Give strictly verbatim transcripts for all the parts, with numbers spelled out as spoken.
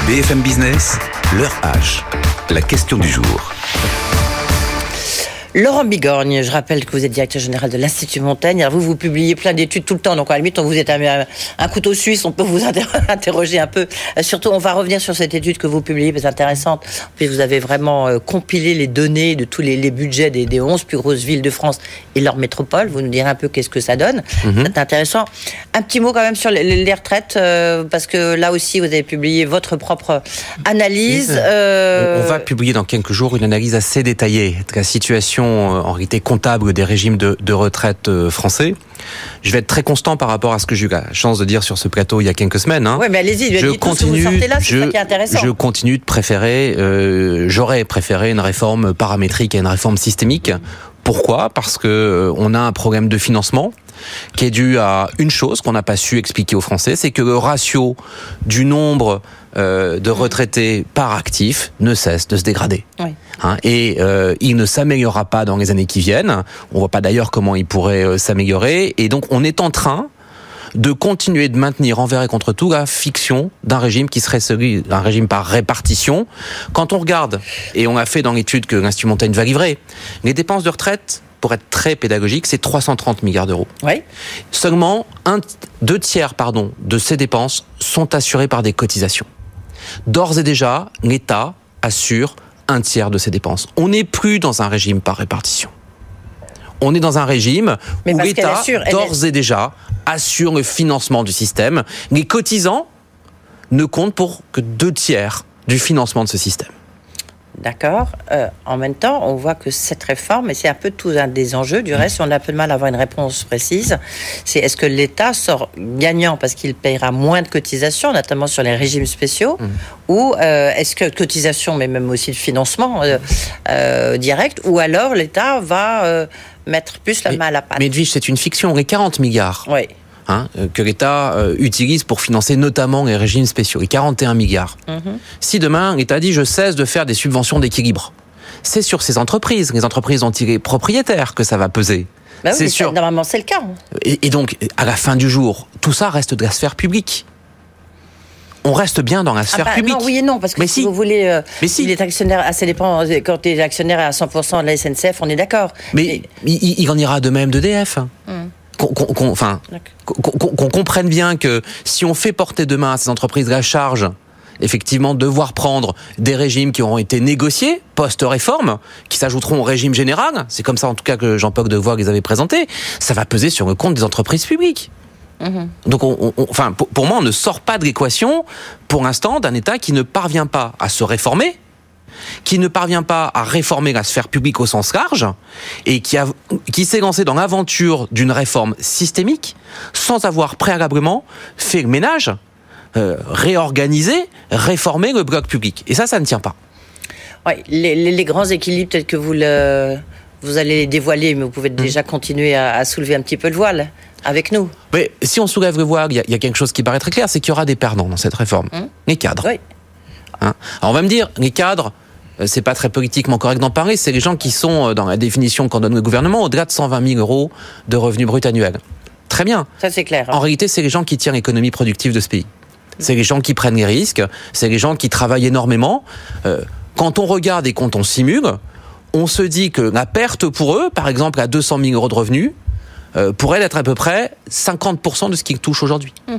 B F M Business, l'heure H, la question du jour. Laurent Bigorgne, je rappelle que vous êtes directeur général de l'Institut Montaigne. Alors vous, vous publiez plein d'études tout le temps, donc à la limite, on vous êtes un, un couteau suisse, on peut vous inter- interroger un peu. Surtout, on va revenir sur cette étude que vous publiez, c'est intéressante. Puis vous avez vraiment euh, compilé les données de tous les, les budgets des, des onze plus grosses villes de France et leur métropole. Vous nous direz un peu qu'est-ce que ça donne. Mm-hmm. C'est intéressant. Un petit mot quand même sur les, les retraites, euh, parce que là aussi, vous avez publié votre propre analyse. Euh... On va publier dans quelques jours une analyse assez détaillée de la situation en réalité comptable des régimes de, de retraite français. Je vais être très constant par rapport à ce que j'ai eu la chance de dire sur ce plateau il y a quelques semaines. Hein. Oui, mais allez-y, je continue, vous sortez là, c'est je, ça qui est intéressant. Je continue de préférer, euh, j'aurais préféré une réforme paramétrique à une réforme systémique. Pourquoi ? Parce que euh, on a un problème de financement qui est dû à une chose qu'on n'a pas su expliquer aux Français, c'est que le ratio du nombre euh, de retraités par actif ne cesse de se dégrader. Oui. Hein, et euh, il ne s'améliorera pas dans les années qui viennent. On voit pas d'ailleurs comment il pourrait euh, s'améliorer. Et donc on est en train de continuer de maintenir envers et contre tout la fiction d'un régime qui serait celui d'un régime par répartition. Quand on regarde, et on a fait dans l'étude que l'Institut Montaigne va livrer, les dépenses de retraite, pour être très pédagogique, c'est trois cent trente milliards d'euros. Oui. Seulement un, deux tiers pardon, de ces dépenses sont assurées par des cotisations. D'ores et déjà, l'État assure un tiers de ces dépenses. On n'est plus dans un régime par répartition. On est dans un régime Mais où l'État, assure, d'ores est... et déjà, assure le financement du système. Les cotisants ne comptent pour que deux tiers du financement de ce système. D'accord. Euh, en même temps, on voit que cette réforme, et c'est un peu tout un des enjeux, du reste, on a un peu de mal à avoir une réponse précise, c'est est-ce que l'État sort gagnant parce qu'il paiera moins de cotisations, notamment sur les régimes spéciaux, mmh. ou euh, est-ce que cotisations, mais même aussi de financement euh, euh, direct, ou alors l'État va euh, mettre plus la mais, main à la pâte. Mais Edwige, c'est une fiction, les quarante milliards. Oui. Hein, que l'État euh, utilise pour financer notamment les régimes spéciaux, les quarante et un milliards. Mmh. Si demain, l'État dit « je cesse de faire des subventions d'équilibre », c'est sur ces entreprises, les entreprises dont il est propriétaire, que ça va peser. Bah oui, c'est sûr. Normalement, c'est le cas. Et, et donc, à la fin du jour, tout ça reste de la sphère publique. On reste bien dans la sphère ah bah, publique. Non, oui et non, parce que mais si, si vous voulez, euh, mais si. il est actionnaire à ses dépens, quand il est actionnaire à cent pour cent de la S N C F, on est d'accord. Mais, mais... Il, il en ira de même d'E D F. Mmh. Qu'on, qu'on, qu'on, enfin, qu'on, qu'on, qu'on comprenne bien que si on fait porter demain à ces entreprises la charge, effectivement, de devoir prendre des régimes qui auront été négociés post-réforme, qui s'ajouteront au régime général, c'est comme ça en tout cas que Jean-Paul Delevoye les avait présentés, ça va peser sur le compte des entreprises publiques. Mmh. Donc, on, on, enfin, pour, pour moi, on ne sort pas de l'équation, pour l'instant, d'un État qui ne parvient pas à se réformer, qui ne parvient pas à réformer la sphère publique au sens large et qui, a, qui s'est lancé dans l'aventure d'une réforme systémique sans avoir préalablement fait le ménage, euh, réorganisé, réformer le bloc public. Et ça, ça ne tient pas. Oui, les, les, les grands équilibres, peut-être que vous, le, vous allez les dévoiler, mais vous pouvez déjà mmh. continuer à, à soulever un petit peu le voile avec nous. Mais si on soulève le voile, il y, y a quelque chose qui paraît très clair, c'est qu'il y aura des perdants dans cette réforme. Mmh. Les cadres. Oui. Hein? Alors on va me dire, les cadres, c'est pas très politiquement correct d'en parler, c'est les gens qui sont, dans la définition qu'en donne le gouvernement, au-delà de cent vingt mille euros de revenus bruts annuels. Très bien. Ça, c'est clair. Hein. En réalité, c'est les gens qui tirent l'économie productive de ce pays. C'est les gens qui prennent les risques, c'est les gens qui travaillent énormément. Euh, quand on regarde et quand on simule, on se dit que la perte pour eux, par exemple à deux cent mille euros de revenus, euh, pourrait être à peu près cinquante pour cent de ce qu'ils touchent aujourd'hui. Mmh.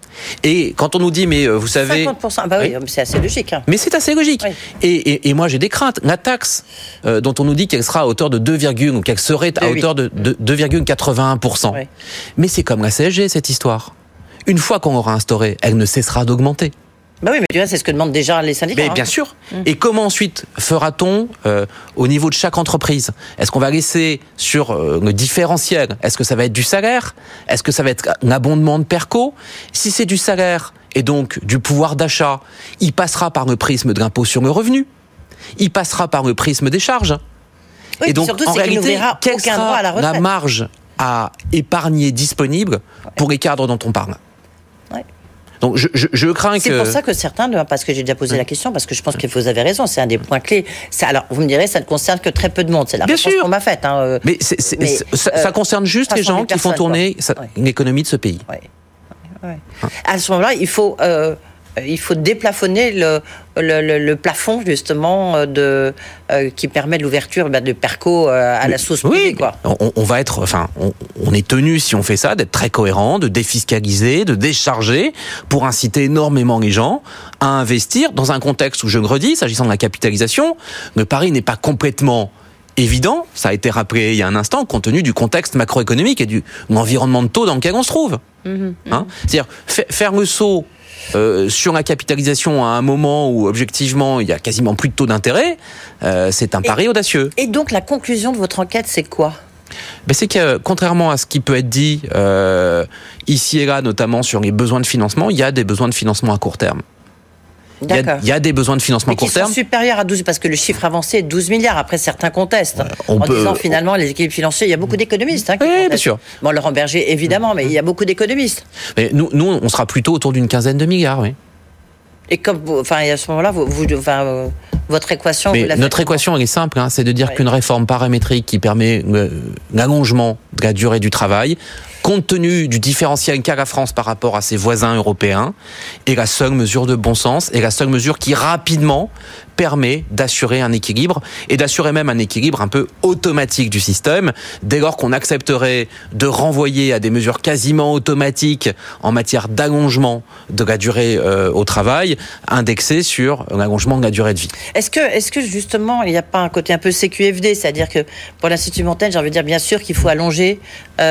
Et quand on nous dit, mais vous savez... cinquante pour cent, bah oui, oui. C'est assez logique. Hein. Mais c'est assez logique. Oui. Et, et, et moi, j'ai des craintes. La taxe, euh, dont on nous dit qu'elle sera à hauteur de deux, ou qu'elle serait à hauteur de, de deux virgule quatre-vingt-un pour cent. Oui. Mais c'est comme la C S G, cette histoire. Une fois qu'on l'aura instaurée, elle ne cessera d'augmenter. Bah oui, mais tu vois, c'est ce que demandent déjà les syndicats. Mais bien hein. sûr. Mmh. Et comment ensuite fera-t-on euh, au niveau de chaque entreprise ? Est-ce qu'on va laisser sur euh, le différentiel ? Est-ce que ça va être du salaire ? Est-ce que ça va être un abondement de perco ? Si c'est du salaire et donc du pouvoir d'achat, il passera par le prisme de l'impôt sur le revenu. Il passera par le prisme des charges. Oui, et donc, surtout, en réalité, quelle sera droit à la, la marge à épargner disponible ouais. pour les cadres dont on parle ? Ouais. Donc je, je, je crains c'est que... C'est pour ça que certains, parce que j'ai déjà posé mmh. la question, parce que je pense que vous avez raison, c'est un des points clés. C'est, alors, vous me direz, ça ne concerne que très peu de monde, c'est la Bien réponse sûr. qu'on m'a faite. Hein, mais c'est, c'est, mais ça, euh, ça concerne juste les gens qui font tourner ça, ouais. l'économie de ce pays. Ouais. Ouais. Hein. À ce moment-là, il faut... Euh, il faut déplafonner le, le, le, le plafond justement de euh, qui permet de l'ouverture bah, de Perco euh, à la sauce privée, oui, quoi. On, on va être, enfin, on, on est tenu si on fait ça d'être très cohérent, de défiscaliser, de décharger pour inciter énormément les gens à investir dans un contexte où, je le redis, s'agissant de la capitalisation, le pari n'est pas complètement évident, ça a été rappelé il y a un instant, compte tenu du contexte macroéconomique et du l'environnement de taux dans lequel on se trouve. Mmh, hein mmh. C'est-à-dire faire le saut euh, sur la capitalisation à un moment où objectivement il y a quasiment plus de taux d'intérêt, euh, c'est un pari et, audacieux. Et donc la conclusion de votre enquête, c'est quoi ? Ben c'est que contrairement à ce qui peut être dit euh, ici et là, notamment sur les besoins de financement, il y a des besoins de financement à court terme. Il y, a, il y a des besoins de financement mais court terme. Qui sont supérieurs à douze, parce que le chiffre avancé est douze milliards. Après, certains contestent. Ouais, en peut... disant finalement, les équilibres financiers, il y a beaucoup d'économistes hein, qui oui, contestent. Bien sûr. Bon, Laurent Berger, évidemment, mais il y a beaucoup d'économistes. Mais nous, nous, on sera plutôt autour d'une quinzaine de milliards, oui. Et comme, enfin, à ce moment-là, vous, vous, enfin, euh, votre équation. Mais vous la notre faites équation, elle est simple, hein, c'est de dire ouais. qu'une réforme paramétrique qui permet euh, l'allongement de la durée du travail, compte tenu du différentiel qu'a la France par rapport à ses voisins européens, est la seule mesure de bon sens et la seule mesure qui rapidement permet d'assurer un équilibre et d'assurer même un équilibre un peu automatique du système. Dès lors qu'on accepterait de renvoyer à des mesures quasiment automatiques en matière d'allongement de la durée euh, au travail, indexées sur l'allongement de la durée de vie. Est-ce que, est-ce que justement, il n'y a pas un côté un peu C Q F D, c'est-à-dire que pour l'Institut Montaigne, j'ai envie de dire bien sûr qu'il faut allonger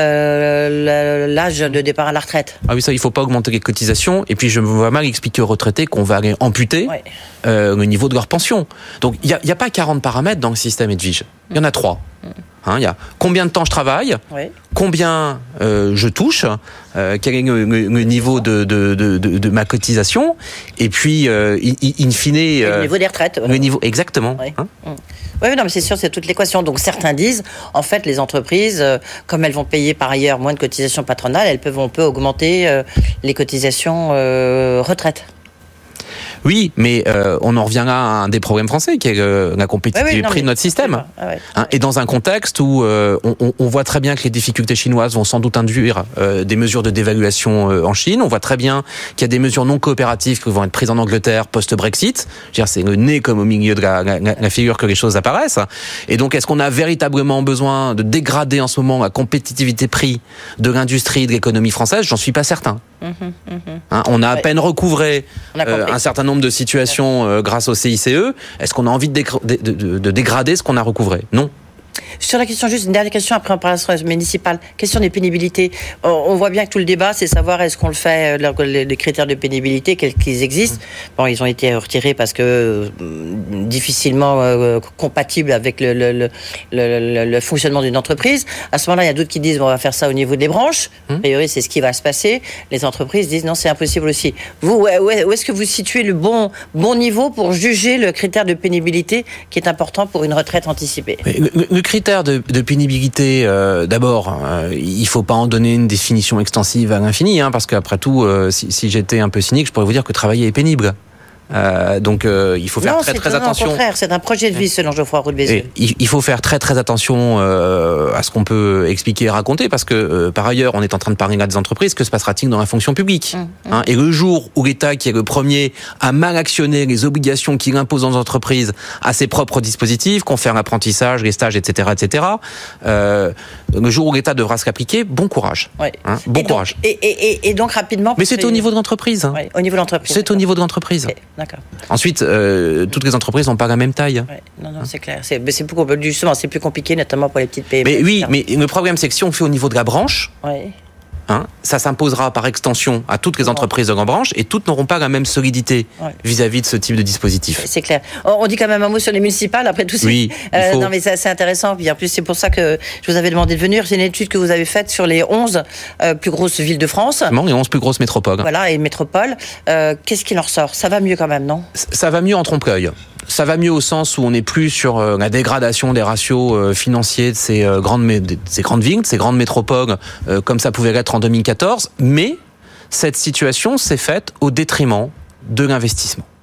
euh, l'âge de départ à la retraite. Ah oui, ça, il ne faut pas augmenter les cotisations. Et puis, je me vois mal expliquer aux retraités qu'on va aller amputer ouais. euh, le niveau de leur pension. Donc, il n'y a, a pas quarante paramètres dans le système Edwige. Il y en a trois. Hein, il y a combien de temps je travaille, oui. combien euh, je touche, euh, quel est le, le, le niveau de, de, de, de, de ma cotisation, et puis, euh, in, in fine... Euh, le niveau des retraites. Le niveau, exactement. Oui, hein mmh. oui non, mais c'est sûr, c'est toute l'équation. Donc, certains disent, en fait, les entreprises, euh, comme elles vont payer par ailleurs moins de cotisations patronales, elles peuvent, on peut augmenter euh, les cotisations euh, retraite. Oui, mais euh, on en revient là à un des problèmes français, qui est euh, la compétitivité oui, oui, prix de notre système. Ah ouais. hein, et dans un contexte où euh, on, on voit très bien que les difficultés chinoises vont sans doute induire euh, des mesures de dévaluation euh, en Chine. On voit très bien qu'il y a des mesures non coopératives qui vont être prises en Angleterre post-Brexit. Je veux dire, c'est le nez comme au milieu de la, la, la figure que les choses apparaissent. Et donc, est-ce qu'on a véritablement besoin de dégrader en ce moment la compétitivité prix de l'industrie, de l'économie française ? J'en suis pas certain. Mmh, mmh. Hein, on a à peine recouvré euh, un certain nombre de situations euh, grâce au C I C E. Est-ce qu'on a envie de, dégra- de, de, de dégrader ce qu'on a recouvré ? Non. Sur la question, juste une dernière question, après on parlera sur la municipale. Question des pénibilités. On voit bien que tout le débat, c'est savoir est-ce qu'on le fait, les critères de pénibilité, quels qu'ils existent. Bon, ils ont été retirés parce que euh, difficilement euh, compatibles avec le, le, le, le, le fonctionnement d'une entreprise. À ce moment-là, il y a d'autres qui disent bon, on va faire ça au niveau des branches. A priori, c'est ce qui va se passer. Les entreprises disent non, c'est impossible aussi. Vous, où est-ce que vous situez le bon, bon niveau pour juger le critère de pénibilité qui est important pour une retraite anticipée ? Le, le, le critère de, de pénibilité, euh, d'abord, euh, il faut pas en donner une définition extensive à l'infini, hein, parce qu'après tout, euh, si, si j'étais un peu cynique, je pourrais vous dire que travailler est pénible. Euh, donc euh, il faut faire non, très très non, attention. Au contraire, c'est un projet de vie selon Geoffroy Roux de Bézieux. Il, il faut faire très très attention euh, à ce qu'on peut expliquer et raconter, parce que euh, par ailleurs, on est en train de parler là des entreprises. Que se passera-t-il dans la fonction publique ? mmh, mmh. Hein, et le jour où l'État, qui est le premier à mal actionner les obligations qu'il impose aux entreprises à ses propres dispositifs, confère l'apprentissage, les stages, et cetera, et cetera. Euh, le jour où l'État devra se l'appliquer, bon courage. Ouais. Hein, bon et donc, courage. Et, et, et donc rapidement. Mais c'est au niveau de l'entreprise. Hein. Ouais, au niveau de l'entreprise. C'est au niveau de l'entreprise. Okay. D'accord. Ensuite, euh, toutes les entreprises n'ont pas la même taille. Ouais, non, non, c'est clair. C'est, c'est plus, justement, c'est plus compliqué, notamment pour les petites P M E. Mais oui, mais le problème, c'est que si on fait au niveau de la branche, ouais. hein, ça s'imposera par extension à toutes les entreprises de la branche et toutes n'auront pas la même solidité ouais. vis-à-vis de ce type de dispositif. C'est clair. On dit quand même un mot sur les municipales, après tout ça. Oui. Euh, non, mais c'est, c'est intéressant. Puis en plus, c'est pour ça que je vous avais demandé de venir. C'est une étude que vous avez faite sur les onze euh, plus grosses villes de France. Non, les onze plus grosses métropoles. Voilà, et métropoles. Euh, qu'est-ce qui en ressort ? Ça va mieux quand même, non ? Ça va mieux en trompe-l'œil. Ça va mieux au sens où on n'est plus sur euh, la dégradation des ratios euh, financiers de ces, euh, grandes, mé- de ces grandes villes, de ces grandes métropoles, euh, comme ça pouvait l'être en deux mille quatorze. Mais cette situation s'est faite au détriment de l'investissement.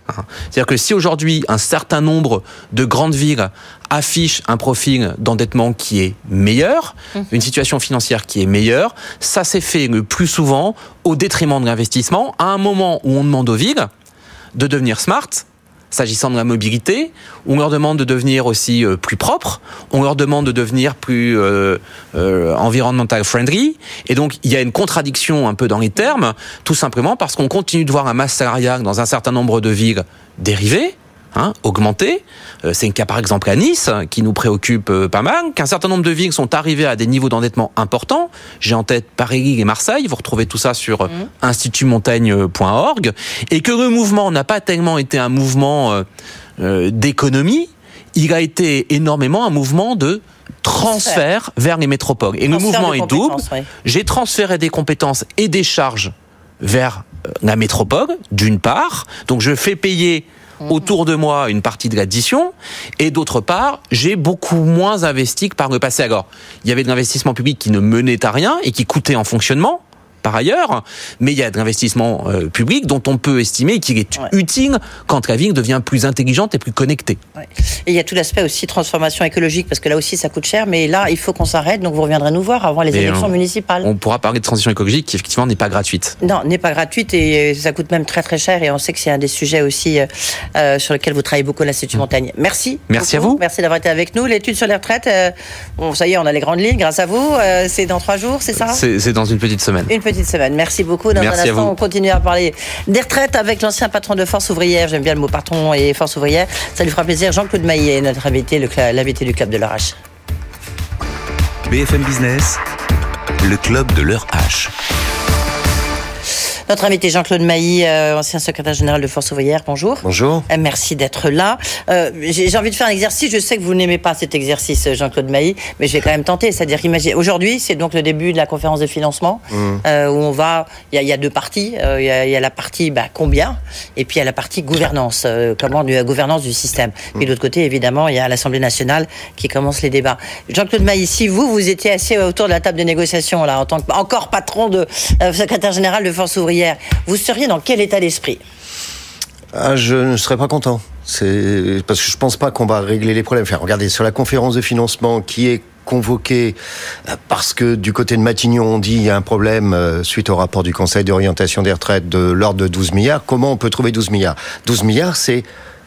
C'est-à-dire que si aujourd'hui un certain nombre de grandes villes affichent un profil d'endettement qui est meilleur, mmh. une situation financière qui est meilleure, ça s'est fait le plus souvent au détriment de l'investissement, à un moment où on demande aux villes de devenir smart, s'agissant de la mobilité, on leur demande de devenir aussi euh, plus propres, on leur demande de devenir plus euh, euh, environmental friendly, et donc il y a une contradiction un peu dans les termes, tout simplement parce qu'on continue de voir un masse salariale dans un certain nombre de villes dériver, Hein, augmenter. Euh, c'est le cas par exemple à Nice, qui nous préoccupe euh, pas mal, qu'un certain nombre de villes sont arrivées à des niveaux d'endettement importants. J'ai en tête Paris et Marseille, vous retrouvez tout ça sur mmh. institut montaigne point org, et que le mouvement n'a pas tellement été un mouvement euh, euh, d'économie, il a été énormément un mouvement de transfert vers les métropoles. Et transfert le mouvement est double. Oui. J'ai transféré des compétences et des charges vers la métropole, d'une part, donc je fais payer autour de moi une partie de l'addition, et d'autre part, j'ai beaucoup moins investi que par le passé. Alors, il y avait de l'investissement public qui ne menait à rien et qui coûtait en fonctionnement, par ailleurs, mais il y a de l'investissement euh, public dont on peut estimer qu'il est ouais. utile quand la ville devient plus intelligente et plus connectée. Ouais. Et il y a tout l'aspect aussi transformation écologique, parce que là aussi ça coûte cher, mais là il faut qu'on s'arrête, donc vous reviendrez nous voir avant les et élections on, municipales. On pourra parler de transition écologique qui effectivement n'est pas gratuite. Non, n'est pas gratuite, et ça coûte même très très cher, et on sait que c'est un des sujets aussi euh, sur lesquels vous travaillez beaucoup à l'Institut mmh. Montaigne. Merci. Merci beaucoup. à vous. Merci d'avoir été avec nous. L'étude sur les retraites, euh, bon ça y est, on a les grandes lignes grâce à vous, euh, c'est dans trois jours, c'est ça ? c'est, c'est dans une petite semaine. Une petite semaine, merci beaucoup. Dans Merci un instant, on continue à parler des retraites avec l'ancien patron de Force Ouvrière. J'aime bien le mot patron et Force Ouvrière. Ça lui fera plaisir. Jean-Claude Maillet, notre invité, le, l'invité du Club de l'heure H. B F M Business, le Club de l'heure H. Notre invité Jean-Claude Mailly, euh, ancien secrétaire général de Force Ouvrière, bonjour. Bonjour. Euh, merci d'être là. Euh, j'ai, j'ai envie de faire un exercice, je sais que vous n'aimez pas cet exercice, Jean-Claude Mailly, mais je vais quand même tenter, c'est-à-dire imaginer, aujourd'hui c'est donc le début de la conférence de financement, mmh. euh, où on va, il y a, y a deux parties, il euh, y, a, y a la partie bah, combien, et puis il y a la partie gouvernance, euh, comment, la gouvernance du système. Mmh. Puis de l'autre côté, évidemment, il y a l'Assemblée nationale qui commence les débats. Jean-Claude Mailly, si vous, vous étiez assis autour de la table de négociation, là, en tant que encore patron de euh, secrétaire général de Force Ouvrière, vous seriez dans quel état d'esprit ? Ah, je ne serais pas content. C'est parce que je pense pas qu'on va régler les problèmes. Enfin, regardez, sur la conférence de financement qui est convoquée parce que du côté de Matignon, on dit il y a un problème suite au rapport du Conseil d'orientation des retraites de l'ordre de douze milliards. Comment on peut trouver douze milliards ? douze milliards, c'est...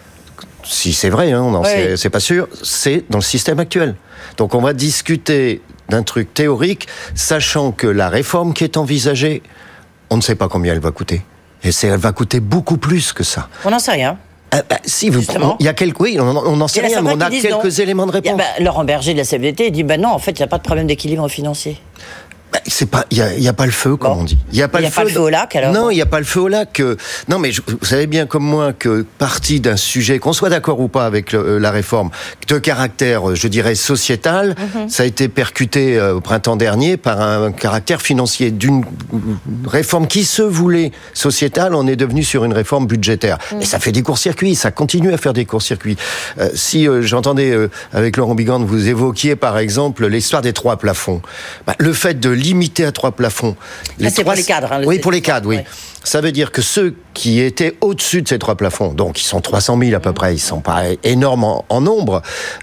Si c'est vrai, hein, non, oui. c'est, c'est pas sûr, c'est dans le système actuel. Donc on va discuter d'un truc théorique, sachant que la réforme qui est envisagée, on ne sait pas combien elle va coûter. Et c'est, elle va coûter beaucoup plus que ça. On n'en sait rien. Euh, bah, si, vous, on, il y a quelques, oui, on n'en sait rien, mais on a quelques non. éléments de réponse. Bah, Laurent Berger de la C F D T dit, ben bah non, en fait, il n'y a pas de problème d'équilibre financier. Bah, c'est pas, il y a, y a pas le feu, comme bon. on dit. Il y a pas, le, y a feu pas le feu au lac, alors. Non, il y a pas le feu au lac. Euh, non, mais je, vous savez bien comme moi que partie d'un sujet, qu'on soit d'accord ou pas avec le, la réforme, de caractère, je dirais sociétal, mm-hmm. ça a été percuté euh, au printemps dernier par un, un caractère financier d'une réforme qui se voulait sociétale. On est devenu sur une réforme budgétaire, mm. et ça fait des courts-circuits. Ça continue à faire des courts-circuits. Euh, si euh, j'entendais euh, avec Laurent Bigande, vous évoquiez par exemple l'histoire des trois plafonds. Bah, le fait de limité à trois plafonds. Les ah, c'est trois... pour les cadres. Hein, oui, pour les cadres, oui. Ouais. Ça veut dire que ceux qui étaient au-dessus de ces trois plafonds, donc ils sont trois cent mille à peu près, ils sont pas énormes en, en nombre,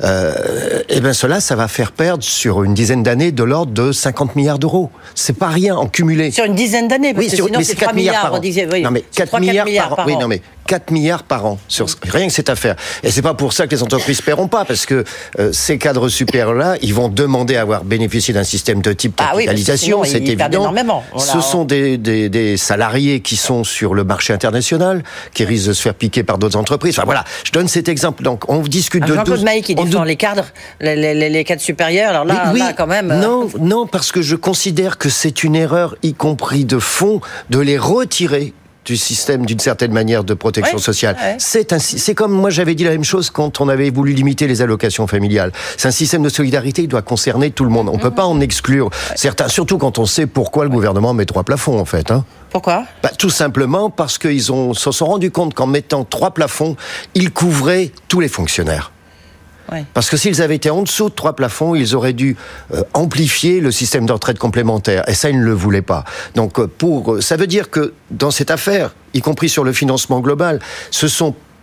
euh, et ben cela, ça va faire perdre sur une dizaine d'années de l'ordre de cinquante milliards d'euros. C'est pas rien en cumulé. Sur une dizaine d'années, parce oui, que sur, sinon mais c'est, c'est quatre trois milliards par an. On disait, oui, non mais quatre milliards, milliards par, par an. Oui, non mais quatre milliards par an sur mmh. rien que cette affaire. Et c'est pas pour ça que les entreprises paieront pas, parce que euh, ces cadres supérieurs-là, ils vont demander à avoir bénéficié d'un système de type capitalisation, ah oui, c'est évident. Énormément. Ce a... sont des, des, des salariés qui sont sur le marché international, qui risquent de se faire piquer par d'autres entreprises. Enfin voilà, je donne cet exemple. Donc on discute ah, de Jean-Claude Mailly qui défend les cadres, les, les, les cadres supérieurs. Alors là, oui, là quand même. Non, euh... non, parce que je considère que c'est une erreur, y compris de fond, de les retirer du système d'une certaine manière de protection ouais, sociale. Ouais. C'est un, c'est comme moi j'avais dit la même chose quand on avait voulu limiter les allocations familiales. C'est un système de solidarité qui doit concerner tout le monde. On mmh. peut pas en exclure ouais. certains, surtout quand on sait pourquoi le gouvernement met trois plafonds en fait. Hein. Pourquoi ? Bah, tout simplement parce qu'ils ont, se sont rendus compte qu'en mettant trois plafonds, ils couvraient tous les fonctionnaires. Ouais. Parce que s'ils avaient été en dessous de trois plafonds, ils auraient dû euh, amplifier le système de retraite complémentaire. Et ça, ils ne le voulaient pas. Donc, pour, ça veut dire que dans cette affaire, y compris sur le financement global, ce sont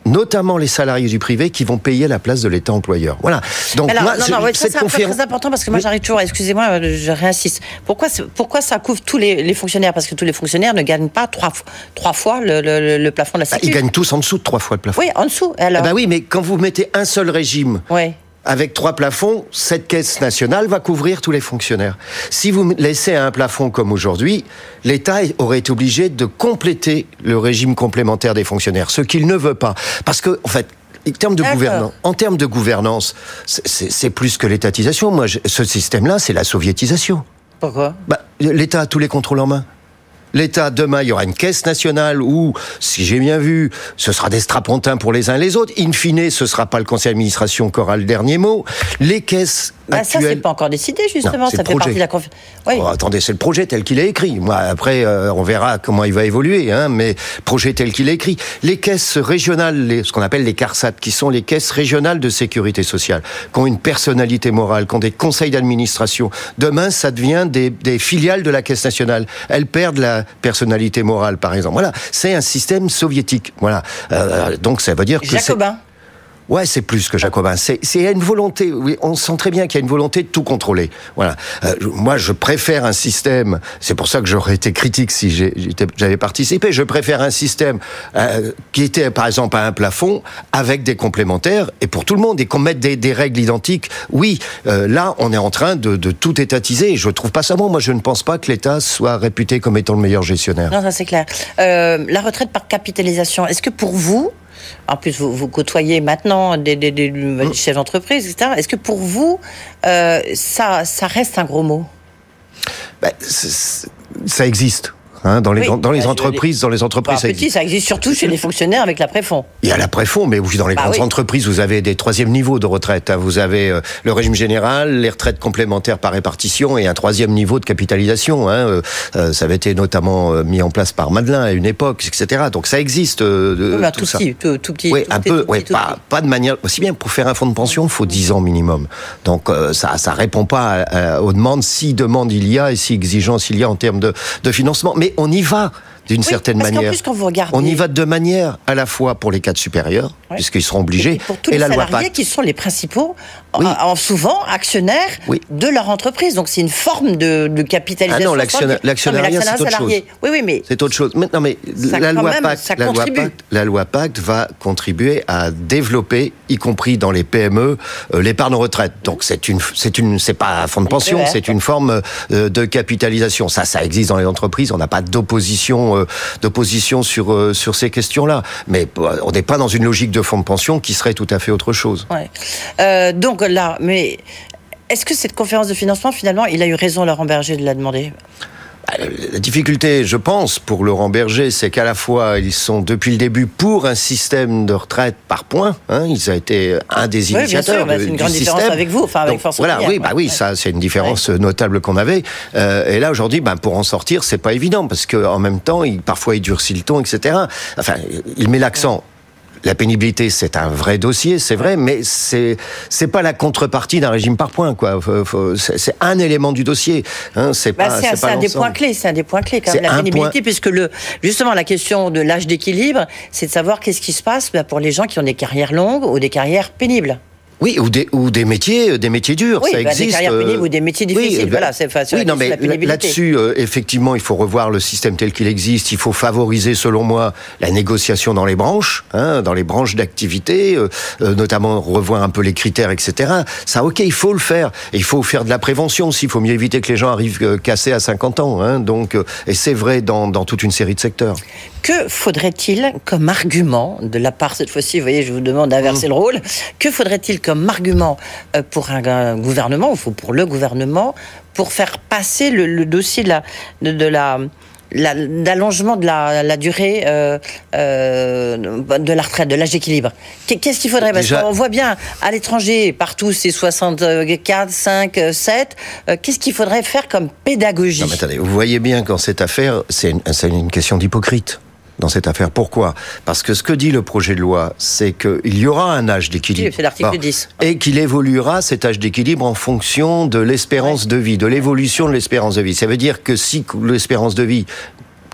notamment les salariés du privé, qui vont payer la place de l'État employeur. Voilà. Donc, alors, moi, non, non, ouais, ça, c'est conférence... très important parce que moi, j'arrive toujours, excusez-moi, je réinsiste. Pourquoi, pourquoi ça couvre tous les, les fonctionnaires? Parce que tous les fonctionnaires ne gagnent pas trois, trois fois le, le, le plafond de la Sécu. Ah, ils gagnent tous en dessous de trois fois le plafond. Oui, en dessous. Alors... Ah bah oui, mais quand vous mettez un seul régime... Ouais. Avec trois plafonds, cette caisse nationale va couvrir tous les fonctionnaires. Si vous laissez un plafond comme aujourd'hui, l'État aurait été obligé de compléter le régime complémentaire des fonctionnaires, ce qu'il ne veut pas. Parce que, en fait, en termes de gouvernance, en termes de gouvernance, c'est, c'est, c'est plus que l'étatisation. Moi, je, ce système-là, c'est la soviétisation. Pourquoi ? Bah, l'État a tous les contrôles en main. L'État, demain, il y aura une caisse nationale où, si j'ai bien vu, ce sera des strapontins pour les uns et les autres. In fine, ce sera pas le conseil d'administration qui aura le dernier mot. Les caisses bah, actuelles... Ça, c'est pas encore décidé, justement. Non, ça fait partie de la conférence. Oui. Oh, attendez, c'est le projet tel qu'il est écrit. Moi, après, euh, on verra comment il va évoluer, hein, mais projet tel qu'il est écrit. Les caisses régionales, les, ce qu'on appelle les CARSAT, qui sont les caisses régionales de sécurité sociale, qui ont une personnalité morale, qui ont des conseils d'administration. Demain, ça devient des, des filiales de la caisse nationale. Elles perdent la personnalité morale, par exemple. Voilà, c'est un système soviétique. Voilà, euh, donc ça veut dire que Jacobin. Ouais, c'est plus que jacobin. C'est, c'est une volonté. Oui, on sent très bien qu'il y a une volonté de tout contrôler. Voilà. Euh, moi, je préfère un système. C'est pour ça que j'aurais été critique si j'ai, j'avais participé. Je préfère un système euh, qui était, par exemple, à un plafond avec des complémentaires et pour tout le monde et qu'on mette des, des règles identiques. Oui, euh, là, on est en train de, de tout étatiser. Et je trouve pas ça bon. Moi, je ne pense pas que l'État soit réputé comme étant le meilleur gestionnaire. Non, ça c'est clair. Euh, la retraite par capitalisation. Est-ce que pour vous, en plus, vous, vous côtoyez maintenant des, des, des, des chefs d'entreprise, et cetera. Est-ce que pour vous, euh, ça, ça reste un gros mot ? Ben, ça existe. Hein, dans les, oui, dans, dans les bah, entreprises, dans les entreprises, ça existe. Ça existe surtout chez les fonctionnaires avec l'après-fonds. Il y a l'après-fonds, mais oui, dans les bah, grandes oui. entreprises, vous avez des troisième niveaux de retraite. Hein. Vous avez euh, le régime général, les retraites complémentaires par répartition et un troisième niveau de capitalisation. Hein. Euh, ça avait été notamment euh, mis en place par Madelin à une époque, et cetera. Donc ça existe. Euh, de, oui, bah, tout, tout, ça. Petit, tout, tout petit. Oui, tout un petit, peu. Tout oui, petit, pas, pas de manière. Aussi bien pour faire un fonds de pension, il faut dix ans minimum. Donc euh, ça, ça répond pas à, à, aux demandes, si demande il y a et si exigence il y a en termes de, de financement. Mais on y va. D'une oui, certaine parce manière. Plus, quand vous regardez... On y va de deux manières, à la fois pour les cadres supérieurs, oui. puisqu'ils seront obligés, et, pour tous et les la loi salariés Pacte. Qui sont les principaux, oui. en, en souvent actionnaires oui. de leur entreprise. Donc c'est une forme de, de capitalisation. Ah non, l'actionnaire, l'actionnariat, c'est autre chose. Oui, oui, mais c'est autre chose. Mais, non, mais ça, la loi même, Pacte, la loi Pacte, la loi Pacte va contribuer à développer, y compris dans les P M E, euh, l'épargne retraite. Donc c'est une, c'est une, c'est pas un fonds de pension, c'est, c'est une forme euh, de capitalisation. Ça, ça existe dans les entreprises. On n'a pas d'opposition, euh, d'opposition sur euh, sur ces questions-là, mais euh, on n'est pas dans une logique de fonds de pension qui serait tout à fait autre chose. Ouais. Euh, donc là, mais est-ce que cette conférence de financement, finalement, il a eu raison, Laurent Berger, de la demander ? La difficulté, je pense, pour Laurent Berger, c'est qu'à la fois, ils sont depuis le début pour un système de retraite par points. Hein, ils ont été un des oui, initiateurs bien sûr, de, c'est une du grande système. différence avec vous, enfin avec Donc, Force voilà, Ouvrière. oui, bah oui, ouais. ça, c'est une différence ouais. notable qu'on avait. Euh, et là, aujourd'hui, bah, pour en sortir, c'est pas évident parce que en même temps, il, parfois, il durcit le ton, et cetera. Enfin, il met l'accent. Ouais. La pénibilité, c'est un vrai dossier, c'est vrai, mais c'est c'est pas la contrepartie d'un régime par points, quoi. Faut, faut, c'est, c'est un élément du dossier. Hein, c'est bah pas. C'est, c'est, c'est pas un des points clés. C'est un des points clés quand même, la pénibilité, point... puisque le justement la question de l'âge d'équilibre, c'est de savoir qu'est-ce qui se passe bah, pour les gens qui ont des carrières longues ou des carrières pénibles. Oui, ou des, ou des métiers, des métiers durs, oui, ça bah, existe. Des carrières pénibles euh... ou des métiers difficiles, oui, voilà, c'est facile. Oui, non, mais là-dessus, euh, effectivement, il faut revoir le système tel qu'il existe. Il faut favoriser, selon moi, la négociation dans les branches, hein, dans les branches d'activité, euh, euh, notamment revoir un peu les critères, et cetera. Ça, ok, il faut le faire. Et il faut faire de la prévention aussi. Il faut mieux éviter que les gens arrivent euh, cassés à cinquante ans. Hein, donc, euh, et c'est vrai dans, dans toute une série de secteurs. Que faudrait-il comme argument, de la part, cette fois-ci, vous voyez, je vous demande d'inverser mmh. le rôle, que faudrait-il comme argument pour un gouvernement, ou pour le gouvernement, pour faire passer le, le dossier de la, de, de la, la, d'allongement de la, la durée euh, euh, de la retraite, de l'âge d'équilibre. Qu'est-ce qu'il faudrait ? Parce Déjà... qu'on voit bien, à l'étranger, partout, c'est soixante-quatre, cinq, sept. Euh, qu'est-ce qu'il faudrait faire comme pédagogie ? Non, mais attendez, vous voyez bien qu'en cette affaire, c'est une, c'est une question d'hypocrite. Dans cette affaire. Pourquoi ? Parce que ce que dit le projet de loi, c'est qu'il y aura un âge d'équilibre. C'est l'article bon, dix. Et qu'il évoluera, cet âge d'équilibre, en fonction de l'espérance ouais. de vie, de l'évolution de l'espérance de vie. Ça veut dire que si l'espérance de vie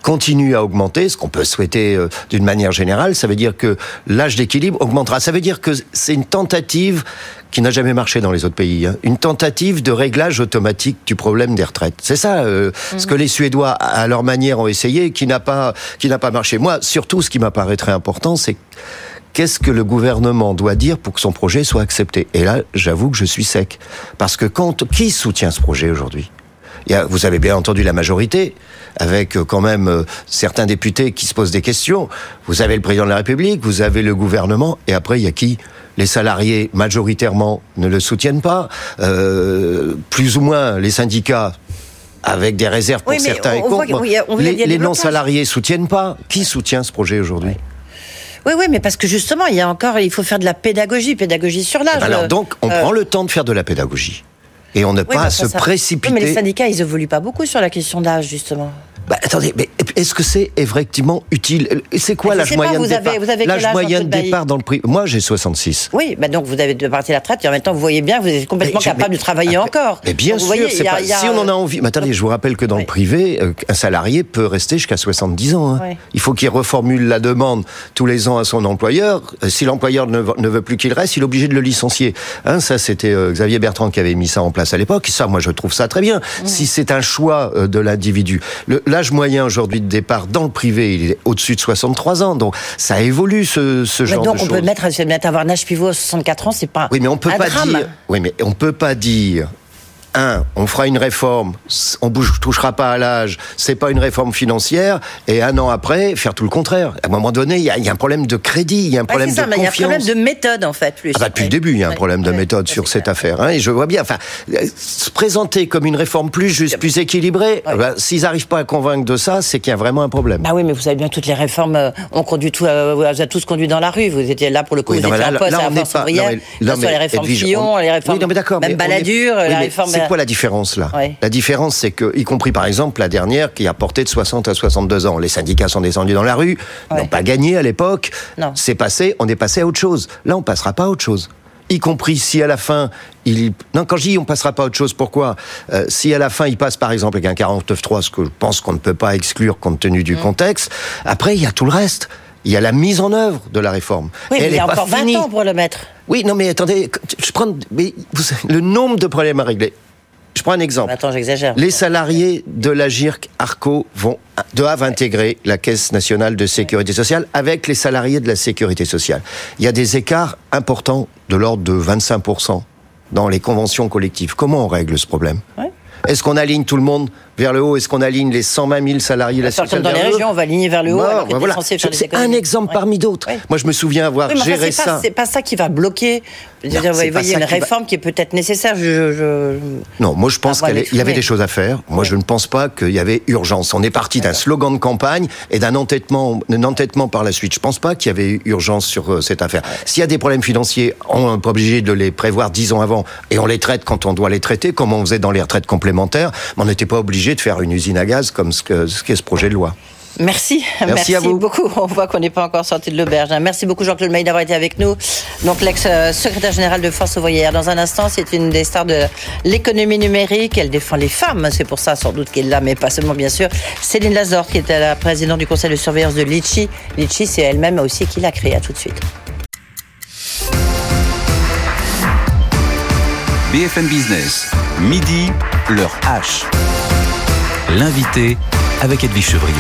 continue à augmenter, ce qu'on peut souhaiter euh, d'une manière générale, ça veut dire que l'âge d'équilibre augmentera. Ça veut dire que c'est une tentative qui n'a jamais marché dans les autres pays. Hein. Une tentative de réglage automatique du problème des retraites. C'est ça, euh, mmh. ce que les Suédois, à leur manière, ont essayé, qui n'a pas, qui n'a pas marché. Moi, surtout, ce qui m'apparaît très important, c'est qu'est-ce que le gouvernement doit dire pour que son projet soit accepté. Et là, j'avoue que je suis sec. Parce que quand, qui soutient ce projet aujourd'hui ? Il y a, vous avez bien entendu la majorité, avec quand même euh, certains députés qui se posent des questions. Vous avez le président de la République, vous avez le gouvernement, et après, il y a qui ? Les salariés, majoritairement, ne le soutiennent pas. Euh, plus ou moins, les syndicats, avec des réserves pour oui, certains et contre. Oui, les, les non-salariés soutiennent pas. Qui soutient ce projet aujourd'hui ? Oui, oui, mais parce que justement, il y a encore, il faut faire de la pédagogie, pédagogie sur l'âge. Alors donc, on euh... prend le temps de faire de la pédagogie. Et on n'a oui, pas à se ça... précipiter. Oui, mais les syndicats, ils évoluent pas beaucoup sur la question d'âge, justement. Bah, attendez, mais est-ce que c'est effectivement utile ? C'est quoi l'âge moyen de départ ? L'âge moyen de départ dans le privé ? Moi, j'ai soixante-six. Oui, bah donc vous avez de partir à la retraite et en même temps, vous voyez bien que vous êtes complètement mais, capable mais, de travailler après, encore. Mais bien donc, sûr, voyez, c'est y a, pas, y a, si on en a envie. Mais attendez, je vous rappelle que dans oui. le privé, un salarié peut rester jusqu'à soixante-dix ans. Hein. Oui. Il faut qu'il reformule la demande tous les ans à son employeur. Si l'employeur ne, ne veut plus qu'il reste, il est obligé de le licencier. Hein, ça, c'était euh, Xavier Bertrand qui avait mis ça en place à l'époque. Ça, moi, je trouve ça très bien. Mmh. Si c'est un choix euh, de l'individu. Le, l'âge moyen aujourd'hui de départ dans le privé, il est au-dessus de soixante-trois ans, donc ça évolue ce, ce genre donc de choses. Donc on peut mettre, mettre avoir un âge pivot à soixante-quatre ans, c'est pas. Oui, mais on peut un pas drame. dire. Oui, mais on peut pas dire. Un, on fera une réforme, on bouge, touchera pas à l'âge, c'est pas une réforme financière, et un an après, faire tout le contraire. À un moment donné, il y, y a un problème de crédit, il y a un problème ouais, c'est ça, de mais confiance. Il y a un problème de méthode, en fait, plus. Ah bah, depuis ouais. le début, il y a un ouais. problème de ouais. méthode ouais. sur cette affaire, hein, et je vois bien, enfin, se présenter comme une réforme plus juste, plus équilibrée, ouais. bah, s'ils arrivent pas à convaincre de ça, c'est qu'il y a vraiment un problème. Bah oui, mais vous savez bien, toutes les réformes, euh, on conduit tout, euh, vous avez tous conduit dans la rue, vous étiez là pour le coup, oui, vous étiez un poste à la force ouvrière, sur les réformes Fillon, les réformes, même Balladur, les réformes. C'est quoi la différence, là? Ouais. La différence, c'est que, y compris par exemple la dernière qui a porté de soixante à soixante-deux ans, les syndicats sont descendus dans la rue, ouais. n'ont pas gagné à l'époque, non. c'est passé, on est passé à autre chose. Là, on passera pas à autre chose. Y compris si à la fin, il... Non, quand je dis on passera pas à autre chose, pourquoi ? euh, Si à la fin, il passe par exemple avec un quarante-neuf trois, ce que je pense qu'on ne peut pas exclure compte tenu du mmh. contexte, après, il y a tout le reste. Il y a la mise en œuvre de la réforme. Oui, mais il y a encore finie. vingt ans pour le mettre. Oui, non mais attendez, je prends mais, vous savez, le nombre de problèmes à régler. Je prends un exemple. Attends, j'exagère. Les salariés de la G I R C Arco vont, doivent intégrer la Caisse nationale de sécurité sociale avec les salariés de la sécurité sociale. Il y a des écarts importants de l'ordre de vingt-cinq pour cent dans les conventions collectives. Comment on règle ce problème ? Ouais. Est-ce qu'on aligne tout le monde vers le haut ? Est-ce qu'on aligne les cent vingt mille salariés de la sécurité sociale ? Dans les régions, on va aligner vers le haut. Alors bah voilà. C'est un exemple ouais. parmi d'autres. Ouais. Moi, je me souviens avoir oui, géré ça. ça. C'est pas ça qui va bloquer. Non, vous voyez, une réforme va... qui est peut-être nécessaire. Je, je... Non, moi je pense qu'il y avait des choses à faire. Moi, oui. je ne pense pas qu'il y avait urgence. On est parti d'un slogan de campagne et d'un entêtement, d'un entêtement par la suite. Je ne pense pas qu'il y avait urgence sur cette affaire. Ouais. S'il y a des problèmes financiers, on n'est pas obligé de les prévoir dix ans avant et on les traite quand on doit les traiter, comme on faisait dans les retraites complémentaires. Mais on n'était pas obligé de faire une usine à gaz comme ce que ce qu'est ce projet de loi. Merci, merci, merci à vous. beaucoup. On voit qu'on n'est pas encore sorti de l'auberge. Merci beaucoup Jean-Claude Mailly d'avoir été avec nous. Donc l'ex-secrétaire général de Force ouvrière. Dans un instant, c'est une des stars de l'économie numérique. Elle défend les femmes, c'est pour ça sans doute qu'elle est là, mais pas seulement bien sûr. Céline Lazorte, qui était la présidente du conseil de surveillance de Litchi. Litchi, c'est elle-même aussi qui l'a créé. À tout de suite. B F M Business, midi, l'heure H. L'invité avec Edwige Chevrillon.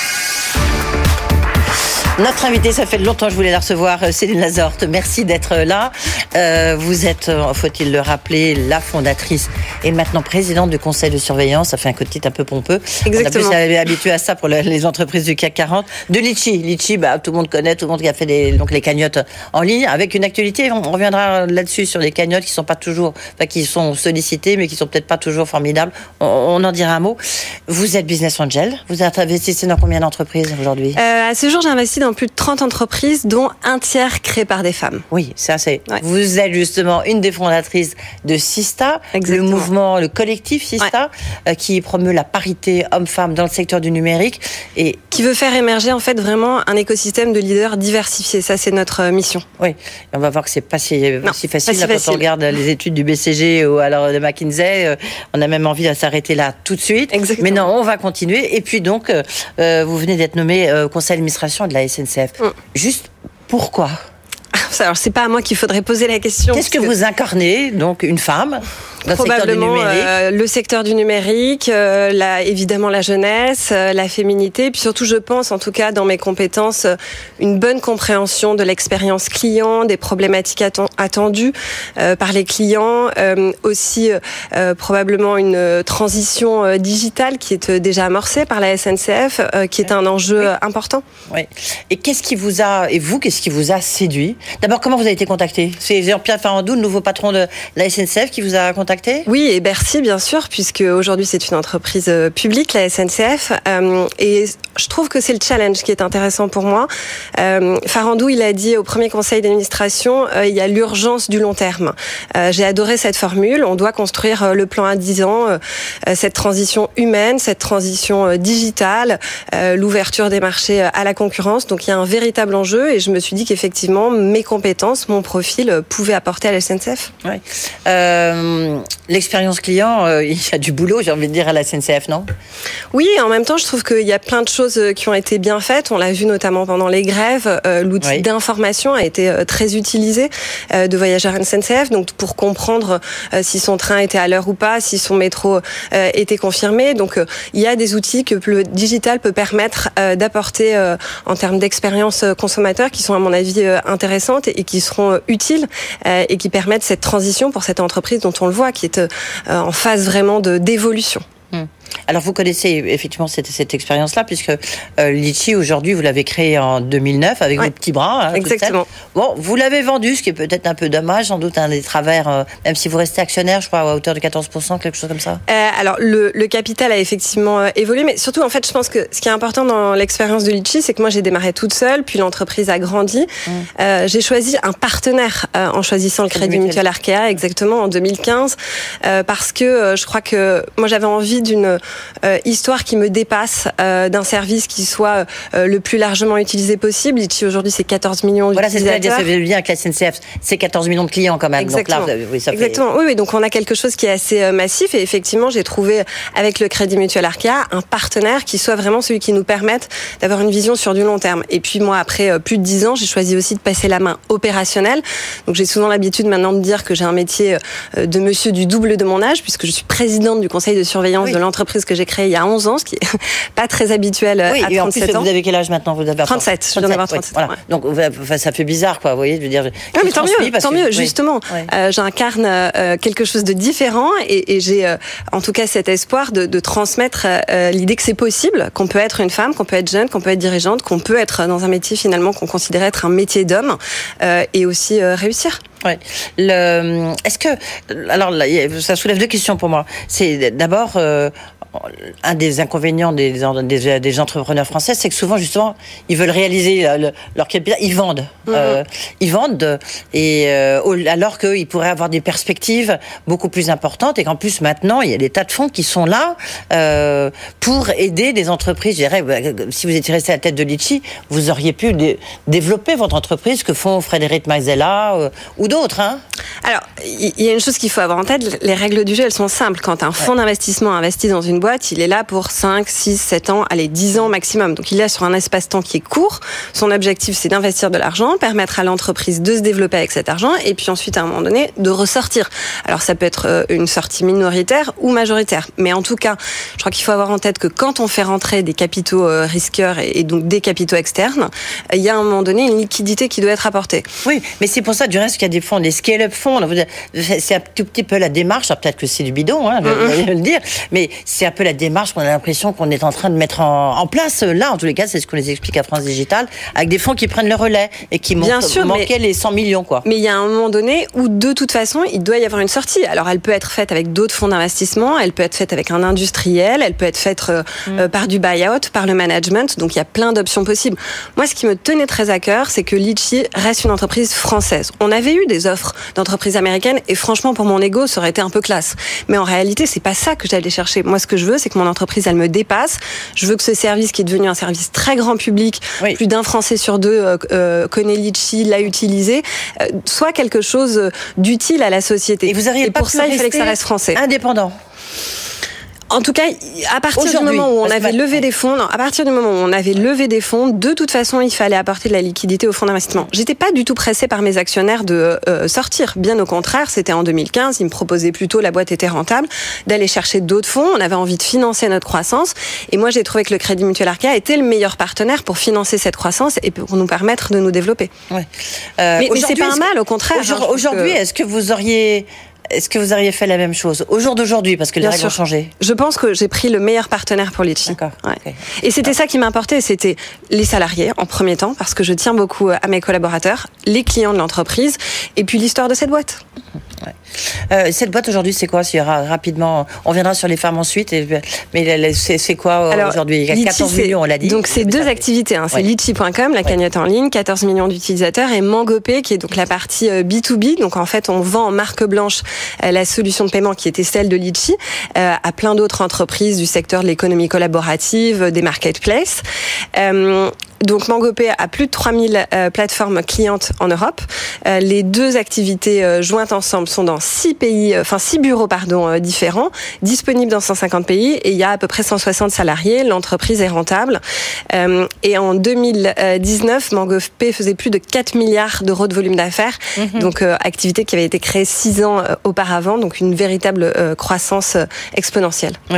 Notre invitée, ça fait longtemps que je voulais la recevoir, Céline Lazorte. Merci d'être là. Euh, vous êtes, faut-il le rappeler, la fondatrice et maintenant présidente du conseil de surveillance. Ça fait un côté un peu pompeux. Exactement. On a plus habitué à ça pour les entreprises du C A C quarante. De Litchi. Litchi, bah, tout le monde connaît, tout le monde qui a fait des, donc les cagnottes en ligne, avec une actualité. On reviendra là-dessus sur les cagnottes qui sont pas toujours, enfin, qui sont sollicitées, mais qui sont peut-être pas toujours formidables. On, on en dira un mot. Vous êtes business angel. Vous investissez dans combien d'entreprises aujourd'hui? euh, À ce jour, j'ai investi dans dans plus de trente entreprises, dont un tiers créé par des femmes. Oui, ça c'est. Ouais. Vous êtes justement une des fondatrices de Sista, Exactement. le mouvement, le collectif Sista, ouais. euh, qui promeut la parité homme-femme dans le secteur du numérique et qui veut faire émerger en fait vraiment un écosystème de leaders diversifiés. Ça, c'est notre mission. Oui, et on va voir que c'est pas si, non, si facile, pas si là, facile quand on regarde les études du B C G ou alors de McKinsey. Euh, on a même envie de s'arrêter là tout de suite. Exactement. Mais non, on va continuer. Et puis donc, euh, vous venez d'être nommé euh, conseil d'administration de la S N C F. Mm. Juste pourquoi ? Alors, c'est pas à moi qu'il faudrait poser la question. Qu'est-ce que, que vous incarnez, donc une femme dans probablement le secteur du numérique. Euh, le secteur du numérique, euh, la, évidemment la jeunesse, euh, la féminité, puis surtout je pense, en tout cas dans mes compétences, euh, une bonne compréhension de l'expérience client, des problématiques atten- attendues euh, par les clients, euh, aussi euh, probablement une transition euh, digitale qui est euh, déjà amorcée par la S N C F, euh, qui est un enjeu oui. important. Oui. Et qu'est-ce qui vous a, et vous, qu'est-ce qui vous a séduit ? D'abord, comment vous avez été contacté ? C'est Jean-Pierre Farandou, le nouveau patron de la S N C F, qui vous a contacté ? Oui, et Bercy, bien sûr, puisque aujourd'hui c'est une entreprise publique, la S N C F, euh, et je trouve que c'est le challenge qui est intéressant pour moi. Euh, Farandou, il a dit au premier conseil d'administration, euh, il y a l'urgence du long terme. Euh, j'ai adoré cette formule. On doit construire le plan à dix ans, euh, cette transition humaine, cette transition euh, digitale, euh, l'ouverture des marchés à la concurrence. Donc il y a un véritable enjeu, et je me suis dit qu'effectivement mes compétences, mon profil pouvaient apporter à la S N C F. Oui. Euh... L'expérience client, euh, il y a du boulot, j'ai envie de dire, à la S N C F, non ? Oui, en même temps, je trouve qu'il y a plein de choses qui ont été bien faites. On l'a vu notamment pendant les grèves. Euh, l'outil oui. d'information a été euh, très utilisé euh, de voyageurs S N C F, donc pour comprendre euh, si son train était à l'heure ou pas, si son métro euh, était confirmé. Donc, euh, il y a des outils que le digital peut permettre euh, d'apporter euh, en termes d'expérience consommateur qui sont, à mon avis, euh, intéressantes et, et qui seront euh, utiles euh, et qui permettent cette transition pour cette entreprise dont on le voit, qui est euh, en phase vraiment de, d'évolution. Hum. Alors vous connaissez effectivement cette, cette expérience-là, puisque euh, Litchi, aujourd'hui, vous l'avez créé en deux mille neuf avec ouais. vos petits bras. Hein, exactement. Bon, vous l'avez vendu, ce qui est peut-être un peu dommage, sans doute un des travers, euh, même si vous restez actionnaire, je crois, à hauteur de quatorze pour cent, quelque chose comme ça. Euh, alors, le, le capital a effectivement euh, évolué, mais surtout, en fait, je pense que ce qui est important dans l'expérience de Litchi, c'est que moi, j'ai démarré toute seule, puis l'entreprise a grandi. Mmh. Euh, j'ai choisi un partenaire euh, en choisissant le Crédit Mutuel Arkea, exactement, en deux mille quinze, euh, parce que euh, je crois que moi, j'avais envie d'une Euh, histoire qui me dépasse, euh, d'un service qui soit euh, le plus largement utilisé possible. Litchi, aujourd'hui, c'est quatorze millions voilà, d'utilisateurs. Voilà, c'est ce que je veux dire avec la S N C F. C'est quatorze millions de clients quand même. Exactement. Donc là, oui, ça Exactement. Fait... Oui, oui, donc on a quelque chose qui est assez euh, massif. Et effectivement, j'ai trouvé avec le Crédit Mutuel Arkea un partenaire qui soit vraiment celui qui nous permette d'avoir une vision sur du long terme. Et puis moi, après euh, plus de dix ans, j'ai choisi aussi de passer la main opérationnelle. Donc j'ai souvent l'habitude maintenant de dire que j'ai un métier euh, de monsieur du double de mon âge, puisque je suis présidente du conseil de surveillance oui. de l'entreprise que j'ai créée il y a onze ans, ce qui est pas très habituel oui, à et trente-sept en plus, ans. Vous avez quel âge maintenant ? Vous avez trente-sept, je viens d'avoir trente-sept. Voilà. Ouais. Donc enfin, ça fait bizarre, quoi. Vous voyez, je veux dire. Non, mais tant mieux, tant mieux. Oui. Justement, oui. euh, j'incarne euh, quelque chose de différent et, et j'ai, euh, en tout cas, cet espoir de, de transmettre euh, l'idée que c'est possible, qu'on peut être une femme, qu'on peut être jeune, qu'on peut être dirigeante, qu'on peut être dans un métier finalement qu'on considérait être un métier d'homme euh, et aussi euh, réussir. Ouais. Le, est-ce que, alors là, ça soulève deux questions pour moi. C'est d'abord euh, un des inconvénients des, des, des entrepreneurs français, c'est que souvent justement ils veulent réaliser le, leur capital, ils vendent, mmh. euh, ils vendent, et euh, alors qu'ils pourraient avoir des perspectives beaucoup plus importantes et qu'en plus maintenant il y a des tas de fonds qui sont là euh, pour aider des entreprises. Je dirais, si vous étiez resté à la tête de Litchi, vous auriez pu dé- développer votre entreprise que font Frédéric Mazzella euh, ou d'autres. Hein. Alors, il y a une chose qu'il faut avoir en tête, les règles du jeu, elles sont simples. Quand un fonds ouais. d'investissement investit dans une boîte, il est là pour cinq, six, sept ans, allez, dix ans maximum. Donc, il est là sur un espace-temps qui est court. Son objectif, c'est d'investir de l'argent, permettre à l'entreprise de se développer avec cet argent et puis ensuite, à un moment donné, de ressortir. Alors, ça peut être une sortie minoritaire ou majoritaire. Mais en tout cas, je crois qu'il faut avoir en tête que quand on fait rentrer des capitaux risqueurs et donc des capitaux externes, il y a à un moment donné une liquidité qui doit être apportée. Oui, mais c'est pour ça, du reste, qu'il y a des fonds, des scale-up fonds. Vous c'est un tout petit peu la démarche. Alors peut-être que c'est du bidon, hein, je vais le dire, mais c'est un peu la démarche qu'on a l'impression qu'on est en train de mettre en, en place. Là, en tous les cas, c'est ce qu'on les explique à France Digital, avec des fonds qui prennent le relais et qui Bien montrent, sûr, manquaient les cent millions, quoi. Mais il y a un moment donné où, de toute façon, il doit y avoir une sortie. Alors, elle peut être faite avec d'autres fonds d'investissement, elle peut être faite avec un industriel, elle peut être faite euh, mm. euh, par du buy-out, par le management. Donc, il y a plein d'options possibles. Moi, ce qui me tenait très à cœur, c'est que Litchi reste une entreprise française. On avait eu des offres d'entreprises américaines et franchement, pour mon ego, ça aurait été un peu classe. Mais en réalité, c'est pas ça que j'allais chercher. Moi, ce que je veux, c'est que mon entreprise, elle me dépasse. Je veux que ce service, qui est devenu un service très grand public, oui. plus d'un Français sur deux euh, euh, connaît Litchi, l'a utilisé, euh, soit quelque chose d'utile à la société. Et vous auriez et pas pour ça, il fallait que ça reste français. Indépendant. En tout cas, à partir du moment où on avait levé des fonds, non, à partir du moment où on avait levé des fonds, de toute façon, il fallait apporter de la liquidité aux fonds d'investissement. J'étais pas du tout pressée par mes actionnaires de euh, sortir. Bien au contraire, c'était en deux mille quinze, ils me proposaient plutôt, la boîte était rentable, d'aller chercher d'autres fonds. On avait envie de financer notre croissance. Et moi, j'ai trouvé que le Crédit Mutuel Arkéa était le meilleur partenaire pour financer cette croissance et pour nous permettre de nous développer. Ouais. Euh, mais, mais c'est pas un mal, au contraire. Aujourd'hui, hein, aujourd'hui que... est-ce que vous auriez... Est-ce que vous auriez fait la même chose au jour d'aujourd'hui, parce que les règles ont changé? Je pense que j'ai pris le meilleur partenaire pour Litchi. D'accord. Ouais. Okay. Et c'était ça qui m'importait, c'était les salariés en premier temps, parce que je tiens beaucoup à mes collaborateurs, les clients de l'entreprise, et puis l'histoire de cette boîte. Ouais. Euh, cette boîte aujourd'hui, c'est quoi? Si rapidement, on viendra sur les femmes ensuite. Et, mais c'est, c'est quoi Alors, aujourd'hui? Il y a quatorze millions, on l'a dit. Donc c'est deux ça activités. Hein. C'est ouais. litchi point com, la cagnotte ouais. en ligne, quatorze millions d'utilisateurs, et Mangopay, qui est donc la partie B to B. Donc en fait, on vend en marque blanche euh, la solution de paiement qui était celle de Litchi euh, à plein d'autres entreprises du secteur de l'économie collaborative, des marketplaces. Euh, Donc Mangopay a plus de trois mille euh, plateformes clientes en Europe. Euh, les deux activités euh, jointes ensemble sont dans six pays, enfin euh, six bureaux pardon euh, différents, disponibles dans cent cinquante pays, et il y a à peu près cent soixante salariés. L'entreprise est rentable. Euh, et en deux mille dix-neuf, Mangopay faisait plus de quatre milliards d'euros de volume d'affaires. Mm-hmm. Donc euh, activité qui avait été créée six ans euh, auparavant, donc une véritable euh, croissance euh, exponentielle. Oui.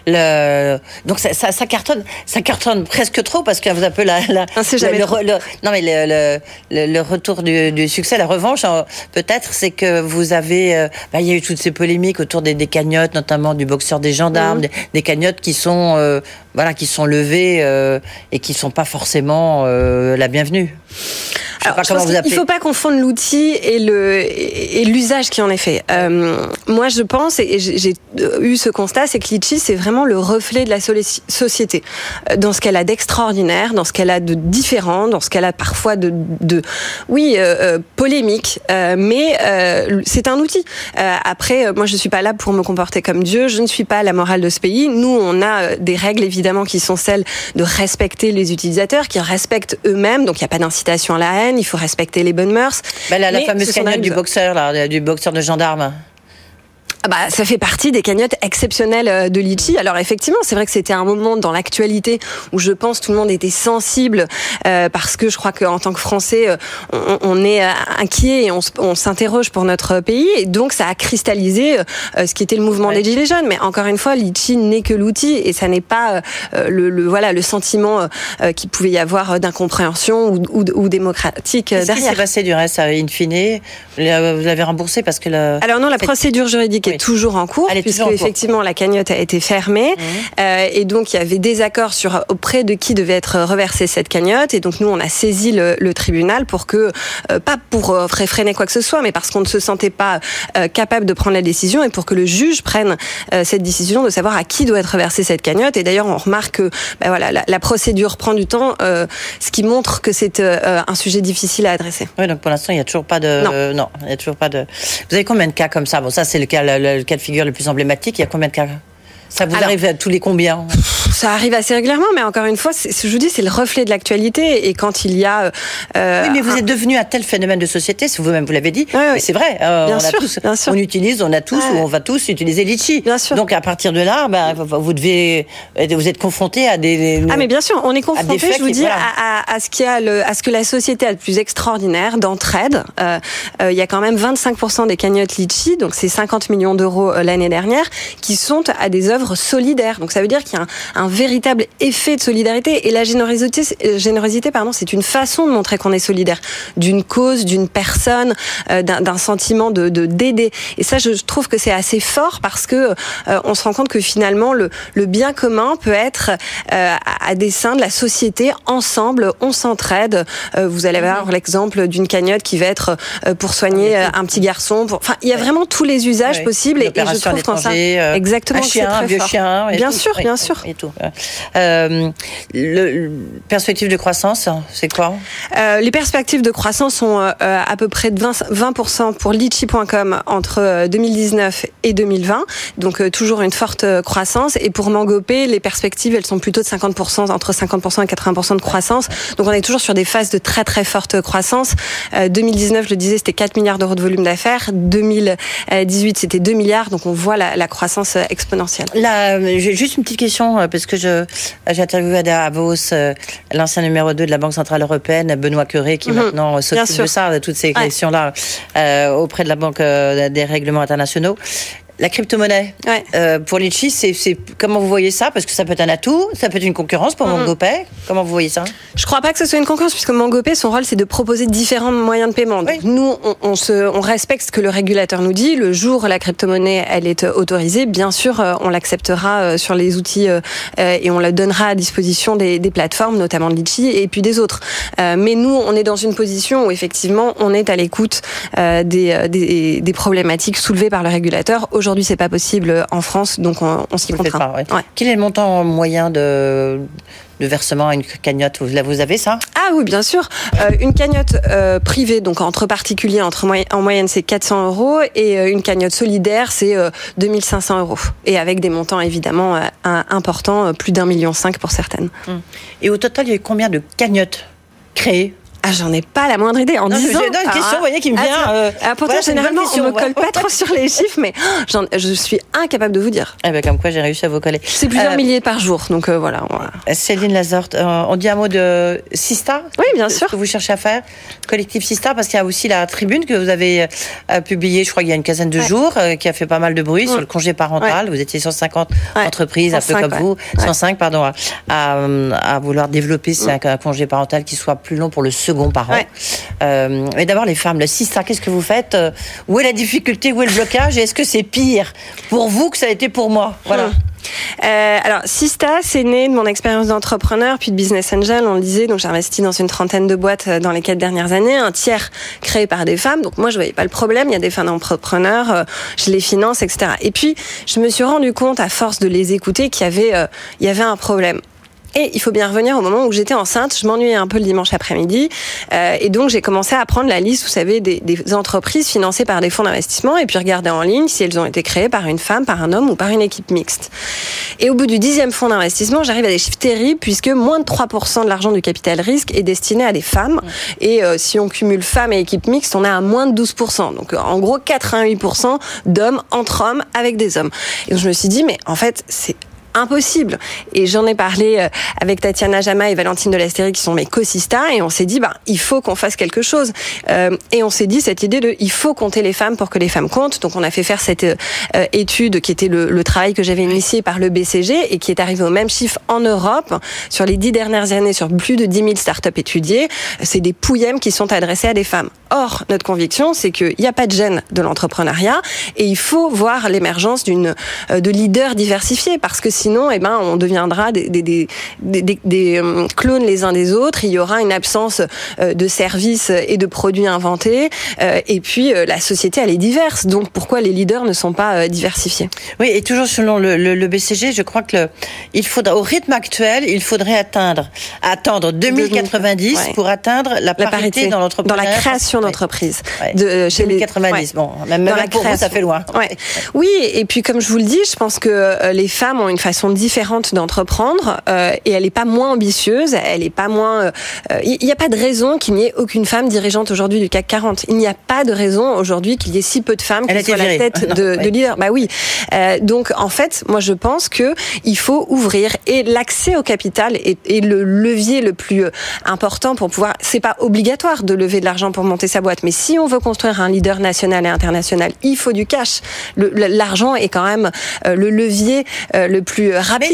Le... Donc ça, ça, ça cartonne, ça cartonne presque trop, parce que vous un peu la La, non, c'est jamais le, trop. Le, non mais le, le, le retour du, du succès, la revanche, peut-être, c'est que vous avez, euh, bah, il y a eu toutes ces polémiques autour des, des cagnottes, notamment du boxeur des gendarmes, mmh. des, des cagnottes qui sont, euh, voilà, qui sont levées euh, et qui sont pas forcément euh, la bienvenue. Je Alors, je pense il ne faut pas confondre l'outil et, le, et, et l'usage qui en est fait. Euh, moi, je pense, et j'ai, j'ai eu ce constat, c'est que Litchi, c'est vraiment le reflet de la société. Dans ce qu'elle a d'extraordinaire, dans ce qu'elle a de différent, dans ce qu'elle a parfois de, de oui, euh, polémique, euh, mais euh, c'est un outil. Euh, après, moi, je ne suis pas là pour me comporter comme Dieu, je ne suis pas la morale de ce pays. Nous, on a des règles, évidemment, qui sont celles de respecter les utilisateurs, qui respectent eux-mêmes, donc il n'y a pas d'incitation à la haine, il faut respecter les bonnes mœurs. Ben là, la fameuse cagnotte du boxeur, là, du boxeur de gendarme. Ah bah, ça fait partie des cagnottes exceptionnelles de Litchi. Alors effectivement, c'est vrai que c'était un moment dans l'actualité où je pense tout le monde était sensible euh, parce que je crois qu'en tant que Français, on, on est inquiet et on, on s'interroge pour notre pays. Et donc ça a cristallisé euh, ce qui était le mouvement ouais. des Gilets jaunes. Mais encore une fois, Litchi n'est que l'outil et ça n'est pas euh, le, le voilà le sentiment euh, qu'il pouvait y avoir d'incompréhension ou, ou, ou démocratique Qu'est-ce derrière. Qu'est-ce qui s'est passé du reste, in fine? Vous l'avez remboursé parce que le... Alors non, la procédure juridique est oui. toujours en cours, puisque en effectivement cours. La cagnotte a été fermée mmh. euh, et donc il y avait des accords sur auprès de qui devait être reversée cette cagnotte, et donc nous on a saisi le, le tribunal pour que euh, pas pour euh, freiner quoi que ce soit, mais parce qu'on ne se sentait pas euh, capable de prendre la décision et pour que le juge prenne euh, cette décision de savoir à qui doit être reversée cette cagnotte. Et d'ailleurs on remarque que ben voilà la, la procédure prend du temps, euh, ce qui montre que c'est euh, un sujet difficile à adresser. Oui, donc pour l'instant il y a toujours pas de non, euh, non il y a toujours pas de. Vous avez combien de cas comme ça? Bon, ça c'est le cas le, le cas de figure le plus emblématique. Il y a combien de cas? Ça vous Alors, arrive à tous les combien? Ça arrive assez régulièrement, mais encore une fois, c'est, je vous dis, c'est le reflet de l'actualité. Et quand il y a... Euh, oui, mais vous un... êtes devenu un tel phénomène de société, si vous-même vous l'avez dit. Oui, oui. Mais c'est vrai. Euh, bien on, sûr, a tous, bien sûr. on utilise, on a tous, ouais. ou on va tous utiliser Litchi. Bien sûr. Donc à partir de là, bah, vous devez, vous êtes confronté à des, des... Ah mais bien sûr, on est confronté, je vous dis, voilà. à, à, à ce qu'il y a le, à ce que la société a de plus extraordinaire d'entraide. Euh, euh, il y a quand même vingt-cinq pour cent des cagnottes Litchi, donc c'est cinquante millions d'euros l'année dernière, qui sont à des œuvres solidaires. Donc ça veut dire qu'il y a un, un un véritable effet de solidarité. Et la générosité, générosité pardon, c'est une façon de montrer qu'on est solidaire d'une cause, d'une personne, euh, d'un, d'un sentiment de, de d'aider. Et ça, je trouve que c'est assez fort parce que euh, on se rend compte que finalement, le, le bien commun peut être euh, à, à dessein de la société. Ensemble, on s'entraide. Euh, vous allez avoir l'exemple d'une cagnotte qui va être euh, pour soigner euh, un petit garçon. Pour... Enfin, il y a vraiment tous les usages oui. possibles. Et, et je trouve qu'en ça, euh, exactement, un chien, c'est très un vieux fort. chien. Bien tout. sûr, oui, bien sûr. Et tout. Euh, le, le perspective de croissance, c'est quoi euh, Les perspectives de croissance sont euh, à peu près de vingt pour cent pour litchi point com entre deux mille dix-neuf et deux mille vingt. Donc euh, toujours une forte croissance. Et pour Mangopé, les perspectives, elles sont plutôt de cinquante pour cent, entre cinquante pour cent et quatre-vingts pour cent de croissance. Donc on est toujours sur des phases de très très forte croissance. Euh, deux mille dix-neuf, je le disais, c'était quatre milliards d'euros de volume d'affaires. deux mille dix-huit, c'était deux milliards. Donc on voit la, la croissance exponentielle. Là, j'ai juste une petite question, parce que je, j'ai interviewé à Davos euh, l'ancien numéro deux de la Banque Centrale Européenne, Benoît Cœuré, qui mmh, maintenant s'occupe de ça, de toutes ces questions-là, ouais. euh, auprès de la Banque euh, des règlements internationaux. La crypto-monnaie, ouais. euh, pour Litchi, c'est, c'est comment vous voyez ça? Parce que ça peut être un atout, ça peut être une concurrence pour mmh. Mangopay. Comment vous voyez ça? Je crois pas que ce soit une concurrence, puisque Mangopay, son rôle, c'est de proposer différents moyens de paiement. Donc, oui. nous, on, on, se, on respecte ce que le régulateur nous dit. Le jour où la crypto-monnaie, elle est autorisée, bien sûr, on l'acceptera sur les outils euh, et on la donnera à disposition des, des plateformes, notamment de Litchi et puis des autres. Euh, mais nous, on est dans une position où, effectivement, on est à l'écoute euh, des, des, des problématiques soulevées par le régulateur. Aujourd'hui, c'est pas possible en France, donc on, on s'y contraint. Pas, ouais. Ouais. Quel est le montant moyen de, de versement à une cagnotte? Vous, vous avez ça? Ah oui, bien sûr. Euh, une cagnotte euh, privée, donc entre particuliers, entre moy- en moyenne, c'est quatre cents euros, et euh, une cagnotte solidaire, c'est euh, deux mille cinq cents euros. Et avec des montants évidemment euh, importants, euh, plus d'un million cinq pour certaines. Hum. Et au total, il y a eu combien de cagnottes créées? Ah, j'en ai pas la moindre idée. En non, dix ans. J'ai une question, vous voyez, qui me vient. Ah, euh, ah, pourtant, voilà, généralement, question, on me colle ouais. pas trop sur les chiffres, mais j'en, je suis incapable de vous dire. Eh ben, comme quoi, j'ai réussi à vous coller. C'est plusieurs euh, milliers par jour, donc euh, voilà, voilà. Céline Lazorte, euh, on dit un mot de Sista? Oui, bien sûr. Ce que vous cherchez à faire, collectif Sista, parce qu'il y a aussi la tribune que vous avez euh, publiée, je crois, il y a une quinzaine de ouais. jours, euh, qui a fait pas mal de bruit ouais. sur le congé parental. Ouais. Vous étiez cent cinquante ouais. entreprises, cent cinq, un peu comme ouais. vous, ouais. cent cinq, pardon, à, à, à vouloir développer ouais. un, un congé parental qui soit plus long pour le second parent. Ouais. Euh, mais d'abord les femmes, le Sista, qu'est-ce que vous faites? euh, Où est la difficulté? Où est le blocage? Et est-ce que c'est pire pour vous que ça a été pour moi? Voilà. Mmh. Euh, alors, Sista, c'est né de mon expérience d'entrepreneur puis de business angel, on le disait. Donc, j'ai investi dans une trentaine de boîtes dans les quatre dernières années, un tiers créé par des femmes. Donc, moi, je voyais pas le problème. Il y a des femmes entrepreneurs, euh, je les finance, et cetera. Et puis, je me suis rendu compte, à force de les écouter, qu'il y avait, euh, il y avait un problème. Et il faut bien revenir au moment où j'étais enceinte. Je m'ennuyais un peu le dimanche après-midi. Euh, et donc, j'ai commencé à prendre la liste, vous savez, des, des entreprises financées par des fonds d'investissement et puis regarder en ligne si elles ont été créées par une femme, par un homme ou par une équipe mixte. Et au bout du dixième fonds d'investissement, j'arrive à des chiffres terribles puisque moins de trois pour cent de l'argent du capital risque est destiné à des femmes. Et euh, si on cumule femmes et équipe mixte, on est à moins de douze pour cent. Donc, en gros, quatre-vingt-huit pour cent d'hommes entre hommes avec des hommes. Et donc, je me suis dit, mais en fait, c'est impossible. Et j'en ai parlé avec Tatiana Jama et Valentine de Lastérie qui sont mes co-sistas et on s'est dit, bah, il faut qu'on fasse quelque chose. Euh, et on s'est dit cette idée de, il faut compter les femmes pour que les femmes comptent. Donc on a fait faire cette euh, étude qui était le, le travail que j'avais initié par le B C G et qui est arrivé au même chiffre en Europe. Sur les dix dernières années, sur plus de dix mille startups étudiées, c'est des P O U I M qui sont adressés à des femmes. Or, notre conviction, c'est qu'il n'y a pas de gène de l'entrepreneuriat et il faut voir l'émergence d'une, euh, de leaders diversifiés parce que si Sinon, eh ben, on deviendra des, des, des, des, des, des clones les uns des autres. Il y aura une absence de services et de produits inventés. Et puis, la société, elle est diverse. Donc, pourquoi les leaders ne sont pas diversifiés? Oui, et toujours selon le, le, le B C G, je crois que le, il faudra, au rythme actuel, il faudrait atteindre, attendre deux mille quatre-vingt-dix ouais. pour atteindre la parité, la parité dans l'entrepreneuriat. Dans la création d'entreprises. Ouais. De, chez deux mille quatre-vingt-dix, les... bon, même, même pour vous, ça fait loin. Ouais. Ouais. Oui, et puis, comme je vous le dis, je pense que les femmes ont une façon différente d'entreprendre euh, et elle est pas moins ambitieuse, elle est pas moins. Il euh, n'y a pas de raison qu'il n'y ait aucune femme dirigeante aujourd'hui du C A C quarante. Il n'y a pas de raison aujourd'hui qu'il y ait si peu de femmes elle qui soient à la tête ah non, de, ouais. de leaders. Bah oui. Euh, donc en fait, moi je pense que il faut ouvrir et l'accès au capital est, est le levier le plus important pour pouvoir. C'est pas obligatoire de lever de l'argent pour monter sa boîte, mais si on veut construire un leader national et international, il faut du cash. Le, l'argent est quand même euh, le levier euh, le plus rapide.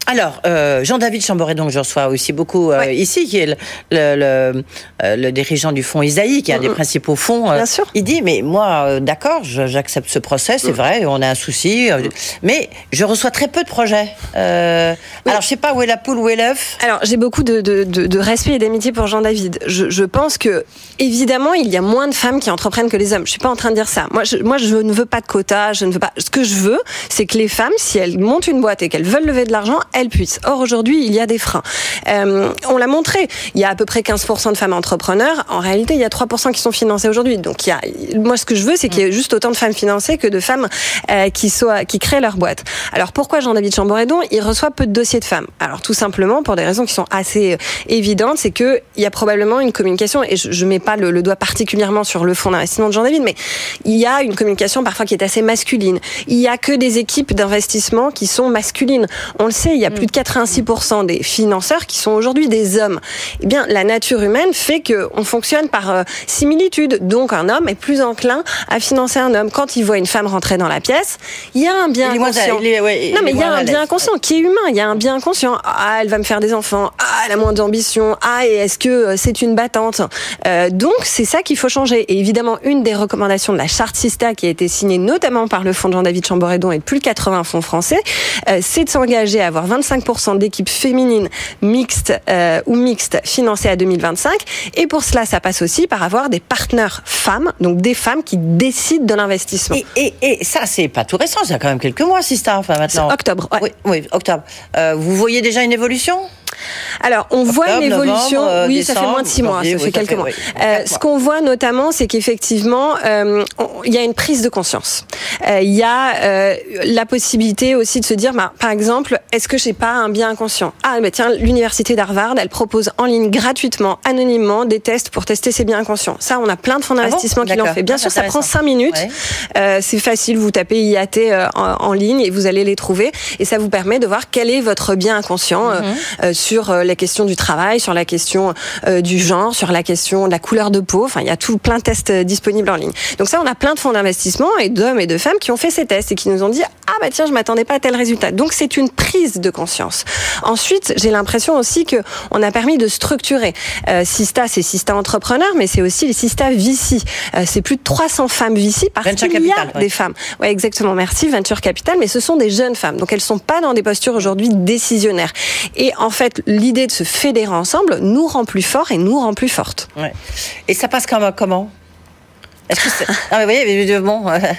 Alors, euh, Jean-David Chamboré, donc je reçois aussi beaucoup euh, ouais. ici, qui est le, le, le, euh, le dirigeant du fonds Isaïe, qui est un des principaux fonds. Bien sûr. Il dit, mais moi, euh, d'accord, je, j'accepte ce procès, c'est mmh. vrai, on a un souci, euh, mais je reçois très peu de projets. Euh, oui. Alors, je sais pas où est la poule, où est l'œuf. Alors, j'ai beaucoup de, de, de, de respect et d'amitié pour Jean-David. Je, je pense que, évidemment, il y a moins de femmes qui entreprennent que les hommes. Je suis pas en train de dire ça. Moi, je, moi, je ne veux pas de quotas, je ne veux pas. Ce que je veux, c'est que les femmes, si elles montent une boîte et qu'elles veulent lever de l'argent, elles puissent. Or, aujourd'hui, il y a des freins. Euh, on l'a montré. Il y a à peu près quinze pour cent de femmes entrepreneurs. En réalité, il y a trois pour cent qui sont financées aujourd'hui. Donc, il y a, moi, ce que je veux, c'est qu'il y ait juste autant de femmes financées que de femmes euh, qui soient, qui créent leur boîte. Alors, pourquoi Jean-David Chamboredon, il reçoit peu de dossiers de femmes? Alors, tout simplement, pour des raisons qui sont assez évidentes, c'est que il y a probablement une communication, et je, je mets pas le, le doigt particulièrement sur le fonds d'investissement de Jean-David, mais il y a une communication parfois qui est assez masculine. Il y a que des équipes d'investissement qui sont masculines. On le sait, il y a plus de quatre-vingt-six pour cent des financeurs qui sont aujourd'hui des hommes. Eh bien, la nature humaine fait qu'on fonctionne par euh, similitude. Donc, un homme est plus enclin à financer un homme. Quand il voit une femme rentrer dans la pièce, il y a un bien inconscient. Il est, ouais, non, mais il y a un bien l'aise. inconscient qui est humain. Il y a un bien inconscient. Ah, elle va me faire des enfants. Ah, elle a moins d'ambition. Ah, et est-ce que c'est une battante? euh, Donc, c'est ça qu'il faut changer. Et évidemment, une des recommandations de la charte Sista qui a été signée notamment par le fonds de Jean-David Chamboredon et plus de quatre-vingts fonds français, euh, c'est de s'engager à avoir vingt-cinq pour cent d'équipes féminines mixtes euh, ou mixtes financées à deux mille vingt-cinq. Et pour cela, ça passe aussi par avoir des partenaires femmes, donc des femmes qui décident de l'investissement. Et, et, et ça, c'est pas tout récent, ça a quand même quelques mois, Sista, enfin maintenant. C'est octobre, ouais. Oui, oui, octobre. Euh, vous voyez déjà une évolution? Alors, on Octobre, voit une évolution. novembre, euh, oui, décembre, ça fait moins de six mois. janvier, Ça oui, fait ça quelques fait, mois. Oui, euh, ce qu'on voit notamment, c'est qu'effectivement, euh, il y a une prise de conscience. Euh, il y a euh, la possibilité aussi de se dire, bah, par exemple, est-ce que j'ai pas un bien inconscient? Ah, bah, tiens, l'université d'Harvard, elle propose en ligne gratuitement, anonymement, des tests pour tester ses biens inconscients. Ça, on a plein de fonds d'investissement ah bon qui l'ont fait. Bien ah, sûr, ça prend cinq minutes. Ouais. Euh, c'est facile. Vous tapez I A T euh, en, en ligne et vous allez les trouver. Et ça vous permet de voir quel est votre bien inconscient mm-hmm. euh, sur euh, la question du travail, sur la question euh, du genre, sur la question de la couleur de peau. Enfin, il y a tout plein de tests euh, disponibles en ligne. Donc ça, on a plein de fonds d'investissement et d'hommes et de femmes qui ont fait ces tests et qui nous ont dit ah bah tiens, je m'attendais pas à tel résultat. Donc c'est une prise de conscience. Ensuite, j'ai l'impression aussi que on a permis de structurer. Euh, Sista, c'est Sista Entrepreneur, mais c'est aussi les Sista V C. Euh, c'est plus de trois cents femmes V C parce Venture qu'il y a Capital, ouais. des femmes. Ouais, exactement. Merci Venture Capital, mais ce sont des jeunes femmes. Donc elles sont pas dans des postures aujourd'hui décisionnaires. Et en fait, l'idée de se fédérer ensemble nous rend plus forts et nous rend plus fortes. Ouais. Et ça passe comme, comment? Est-ce que c'est... Ah, mais vous voyez, bon...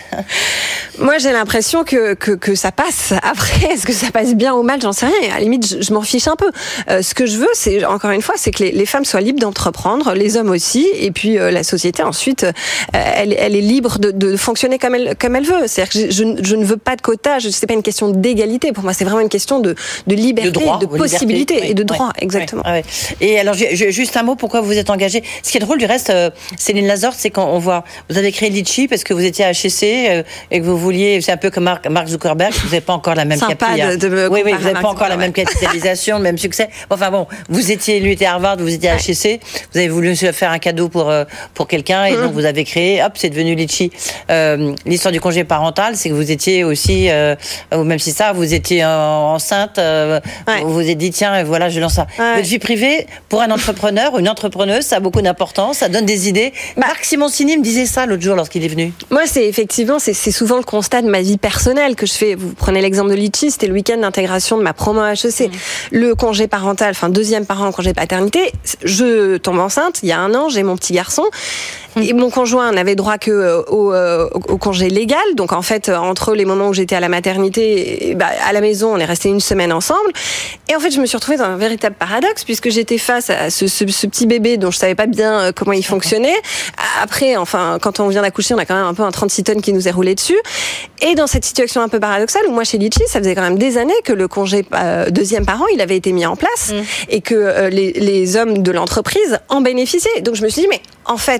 Moi, j'ai l'impression que, que, que ça passe. Après, est-ce que ça passe bien ou mal? J'en sais rien. À la limite, je, je m'en fiche un peu. Euh, ce que je veux, c'est, encore une fois, c'est que les, les femmes soient libres d'entreprendre, les hommes aussi, et puis euh, la société, ensuite, euh, elle, elle est libre de, de fonctionner comme elle, comme elle veut. C'est-à-dire que je, je, je ne veux pas de quotas, c'est pas une question d'égalité. Pour moi, c'est vraiment une question de, de liberté, de, droit, de possibilité liberté, oui, et de droit, oui, exactement. Oui, oui. Et alors, j'ai, juste un mot, pourquoi vous êtes engagée? Ce qui est drôle, du reste, euh, Céline Lazorte, c'est quand on voit, vous avez créé Litchi parce que vous étiez à H E C euh, et que vous vouliez, c'est un peu comme Mark, Mark Zuckerberg, vous n'avez pas encore la même capitalisation. De, de me oui, oui, vous n'avez pas encore ouais. la même capitalisation, le même succès. Enfin bon, vous étiez, lui était à Harvard, vous étiez à H E C, vous avez voulu faire un cadeau pour pour quelqu'un et mmh. donc vous avez créé, hop, c'est devenu Litchi. Euh, l'histoire du congé parental, c'est que vous étiez aussi, euh, ou même si ça, vous étiez enceinte, euh, ouais. vous vous êtes dit tiens, voilà, je lance ça. Ouais. Votre vie privée, pour un entrepreneur, une entrepreneuse, ça a beaucoup d'importance, ça donne des idées. Bah, Marc Simoncini me disait ça l'autre jour lorsqu'il est venu. Moi, c'est effectivement, c'est, c'est souvent le constat de ma vie personnelle que je fais. Vous prenez l'exemple de Litchi, c'était le week-end d'intégration de ma promo à H E C. Mmh. Le congé parental, enfin deuxième parent en congé paternité, je tombe enceinte, il y a un an, j'ai mon petit garçon. Et mon conjoint n'avait droit que euh, au, euh, au congé légal. Donc en fait, entre les moments où j'étais à la maternité et bah, à la maison, on est resté une semaine ensemble. Et en fait, je me suis retrouvée dans un véritable paradoxe puisque j'étais face à ce, ce, ce petit bébé dont je savais pas bien euh, comment il fonctionnait. Après, enfin, quand on vient d'accoucher, on a quand même un peu un trente-six tonnes qui nous est roulé dessus. Et dans cette situation un peu paradoxale où moi, chez Litchi, ça faisait quand même des années que le congé euh, deuxième parent, il avait été mis en place mmh. et que euh, les, les hommes de l'entreprise en bénéficiaient. Donc je me suis dit, mais en fait,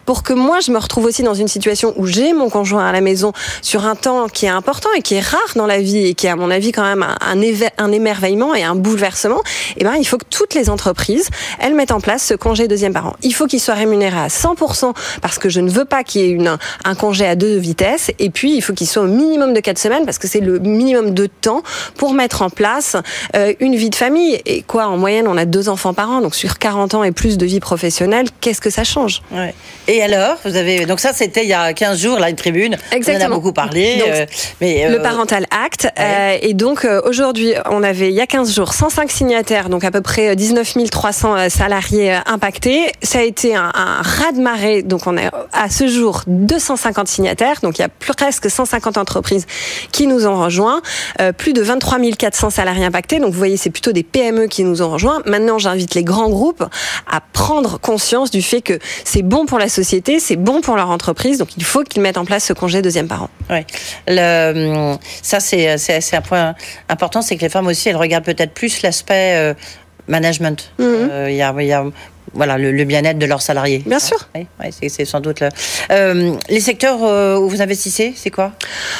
pour que moi je me retrouve aussi dans une situation où j'ai mon conjoint à la maison sur un temps qui est important et qui est rare dans la vie et qui est à mon avis quand même un, un, éve- un émerveillement et un bouleversement, eh ben il faut que toutes les entreprises elles mettent en place ce congé deuxième parent. Il faut qu'il soit rémunéré à cent pour cent parce que je ne veux pas qu'il y ait une, un congé à deux vitesses, et puis il faut qu'il soit au minimum de quatre semaines parce que c'est le minimum de temps pour mettre en place euh, une vie de famille. Et quoi, en moyenne on a deux enfants par an, donc sur quarante ans et plus de vie professionnelle, qu'est-ce que ça change? Ouais. Et alors, vous avez donc ça c'était il y a quinze jours là, une tribune. Exactement. On en a beaucoup parlé. Donc, euh, mais euh... le Parental Act. Ouais. Euh, et donc euh, aujourd'hui, on avait il y a quinze jours cent cinq signataires, donc à peu près dix-neuf mille trois cents salariés euh, impactés. Ça a été un, un raz-de-marée. Donc on a à ce jour deux cent cinquante signataires. Donc il y a presque cent cinquante entreprises qui nous ont rejoints. Euh, plus de vingt-trois mille quatre cents salariés impactés. Donc vous voyez, c'est plutôt des P M E qui nous ont rejoints. Maintenant, j'invite les grands groupes à prendre conscience du fait que c'est bon pour la société, c'est bon pour leur entreprise. Donc il faut qu'ils mettent en place ce congé deuxième parent. Oui, le, ça c'est, c'est, c'est un point important, c'est que les femmes aussi, elles regardent peut-être plus l'aspect euh, management. Il mm-hmm. euh, y a, y a voilà, le, le bien-être de leurs salariés. Bien sûr. Oui, oui, c'est, c'est sans doute le... Euh, les secteurs euh, où vous investissez, c'est quoi ?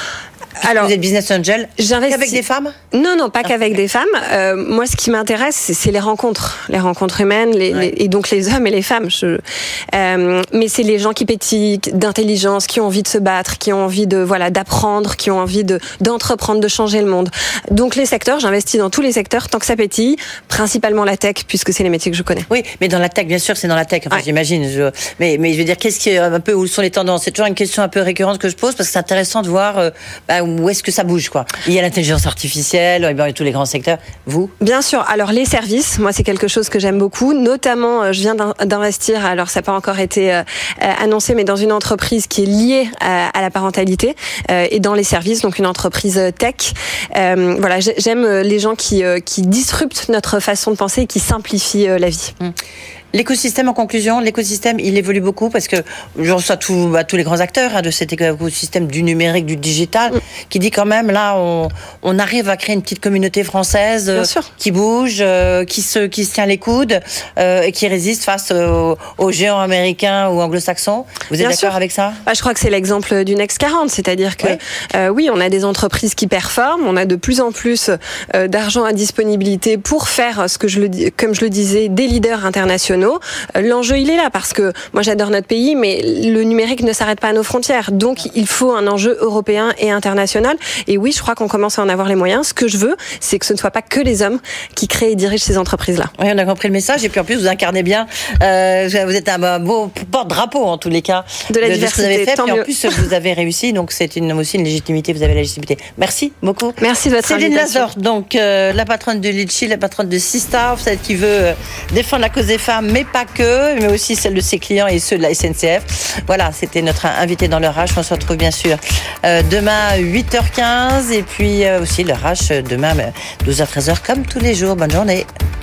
Alors, vous êtes business angel. J'investis qu'avec des femmes ? Non, non, pas qu'avec des femmes. Euh, moi, ce qui m'intéresse, c'est, c'est les rencontres, les rencontres humaines, les, ouais. les, et donc les hommes et les femmes. Je, euh, mais c'est les gens qui pétillent d'intelligence, qui ont envie de se battre, qui ont envie de voilà d'apprendre, qui ont envie de d'entreprendre, de changer le monde. Donc les secteurs, j'investis dans tous les secteurs tant que ça pétille, principalement la tech, puisque c'est les métiers que je connais. Oui, mais dans la tech, bien sûr, c'est dans la tech. Enfin, ouais. j'imagine. Je, mais mais je veux dire, qu'est-ce qui est un peu où sont les tendances ? C'est toujours une question un peu récurrente que je pose parce que c'est intéressant de voir. Euh, bah, où est-ce que ça bouge, quoi. Il y a l'intelligence artificielle, il y a tous les grands secteurs. Vous ? Bien sûr. Alors, les services, moi, c'est quelque chose que j'aime beaucoup. Notamment, je viens d'investir, alors ça n'a pas encore été euh, annoncé, mais dans une entreprise qui est liée à, à la parentalité euh, et dans les services, donc une entreprise tech. Euh, voilà, j'aime les gens qui, euh, qui disruptent notre façon de penser et qui simplifient euh, la vie. Mmh. L'écosystème, en conclusion, l'écosystème, il évolue beaucoup parce que je reçois tout, bah, tous les grands acteurs hein, de cet écosystème du numérique, du digital, mmh. qui dit quand même, là, on, on arrive à créer une petite communauté française euh, qui bouge, euh, qui, se, qui se tient les coudes euh, et qui résiste face aux, aux géants américains ou anglo-saxons. Vous êtes Bien d'accord sûr. Avec ça ? Bah, je crois que c'est l'exemple du Next quarante, c'est-à-dire que oui. Euh, oui, on a des entreprises qui performent, on a de plus en plus euh, d'argent à disponibilité pour faire, ce que je le, comme je le disais, des leaders internationaux. L'enjeu, il est là parce que moi, j'adore notre pays, mais le numérique ne s'arrête pas à nos frontières. Donc, il faut un enjeu européen et international. Et oui, je crois qu'on commence à en avoir les moyens. Ce que je veux, c'est que ce ne soit pas que les hommes qui créent et dirigent ces entreprises-là. Oui, on a compris le message. Et puis, en plus, vous incarnez bien. Euh, vous êtes un beau porte-drapeau, en tous les cas, de la de, diversité. De ce que vous avez fait. Tant puis, mieux. en plus, vous avez réussi. Donc, c'est une, aussi une légitimité. Vous avez la légitimité. Merci beaucoup. Merci de votre Céline invitation. Lazorte, donc, euh, la patronne de Litchi, la patronne de Sistar, celle qui veut euh, défendre la cause des femmes, mais pas que, mais aussi celle de ses clients et ceux de la S N C F. Voilà, c'était notre invité dans le H. On se retrouve bien sûr euh, demain huit heures quinze et puis euh, aussi le H demain douze heures treize heures comme tous les jours. Bonne journée.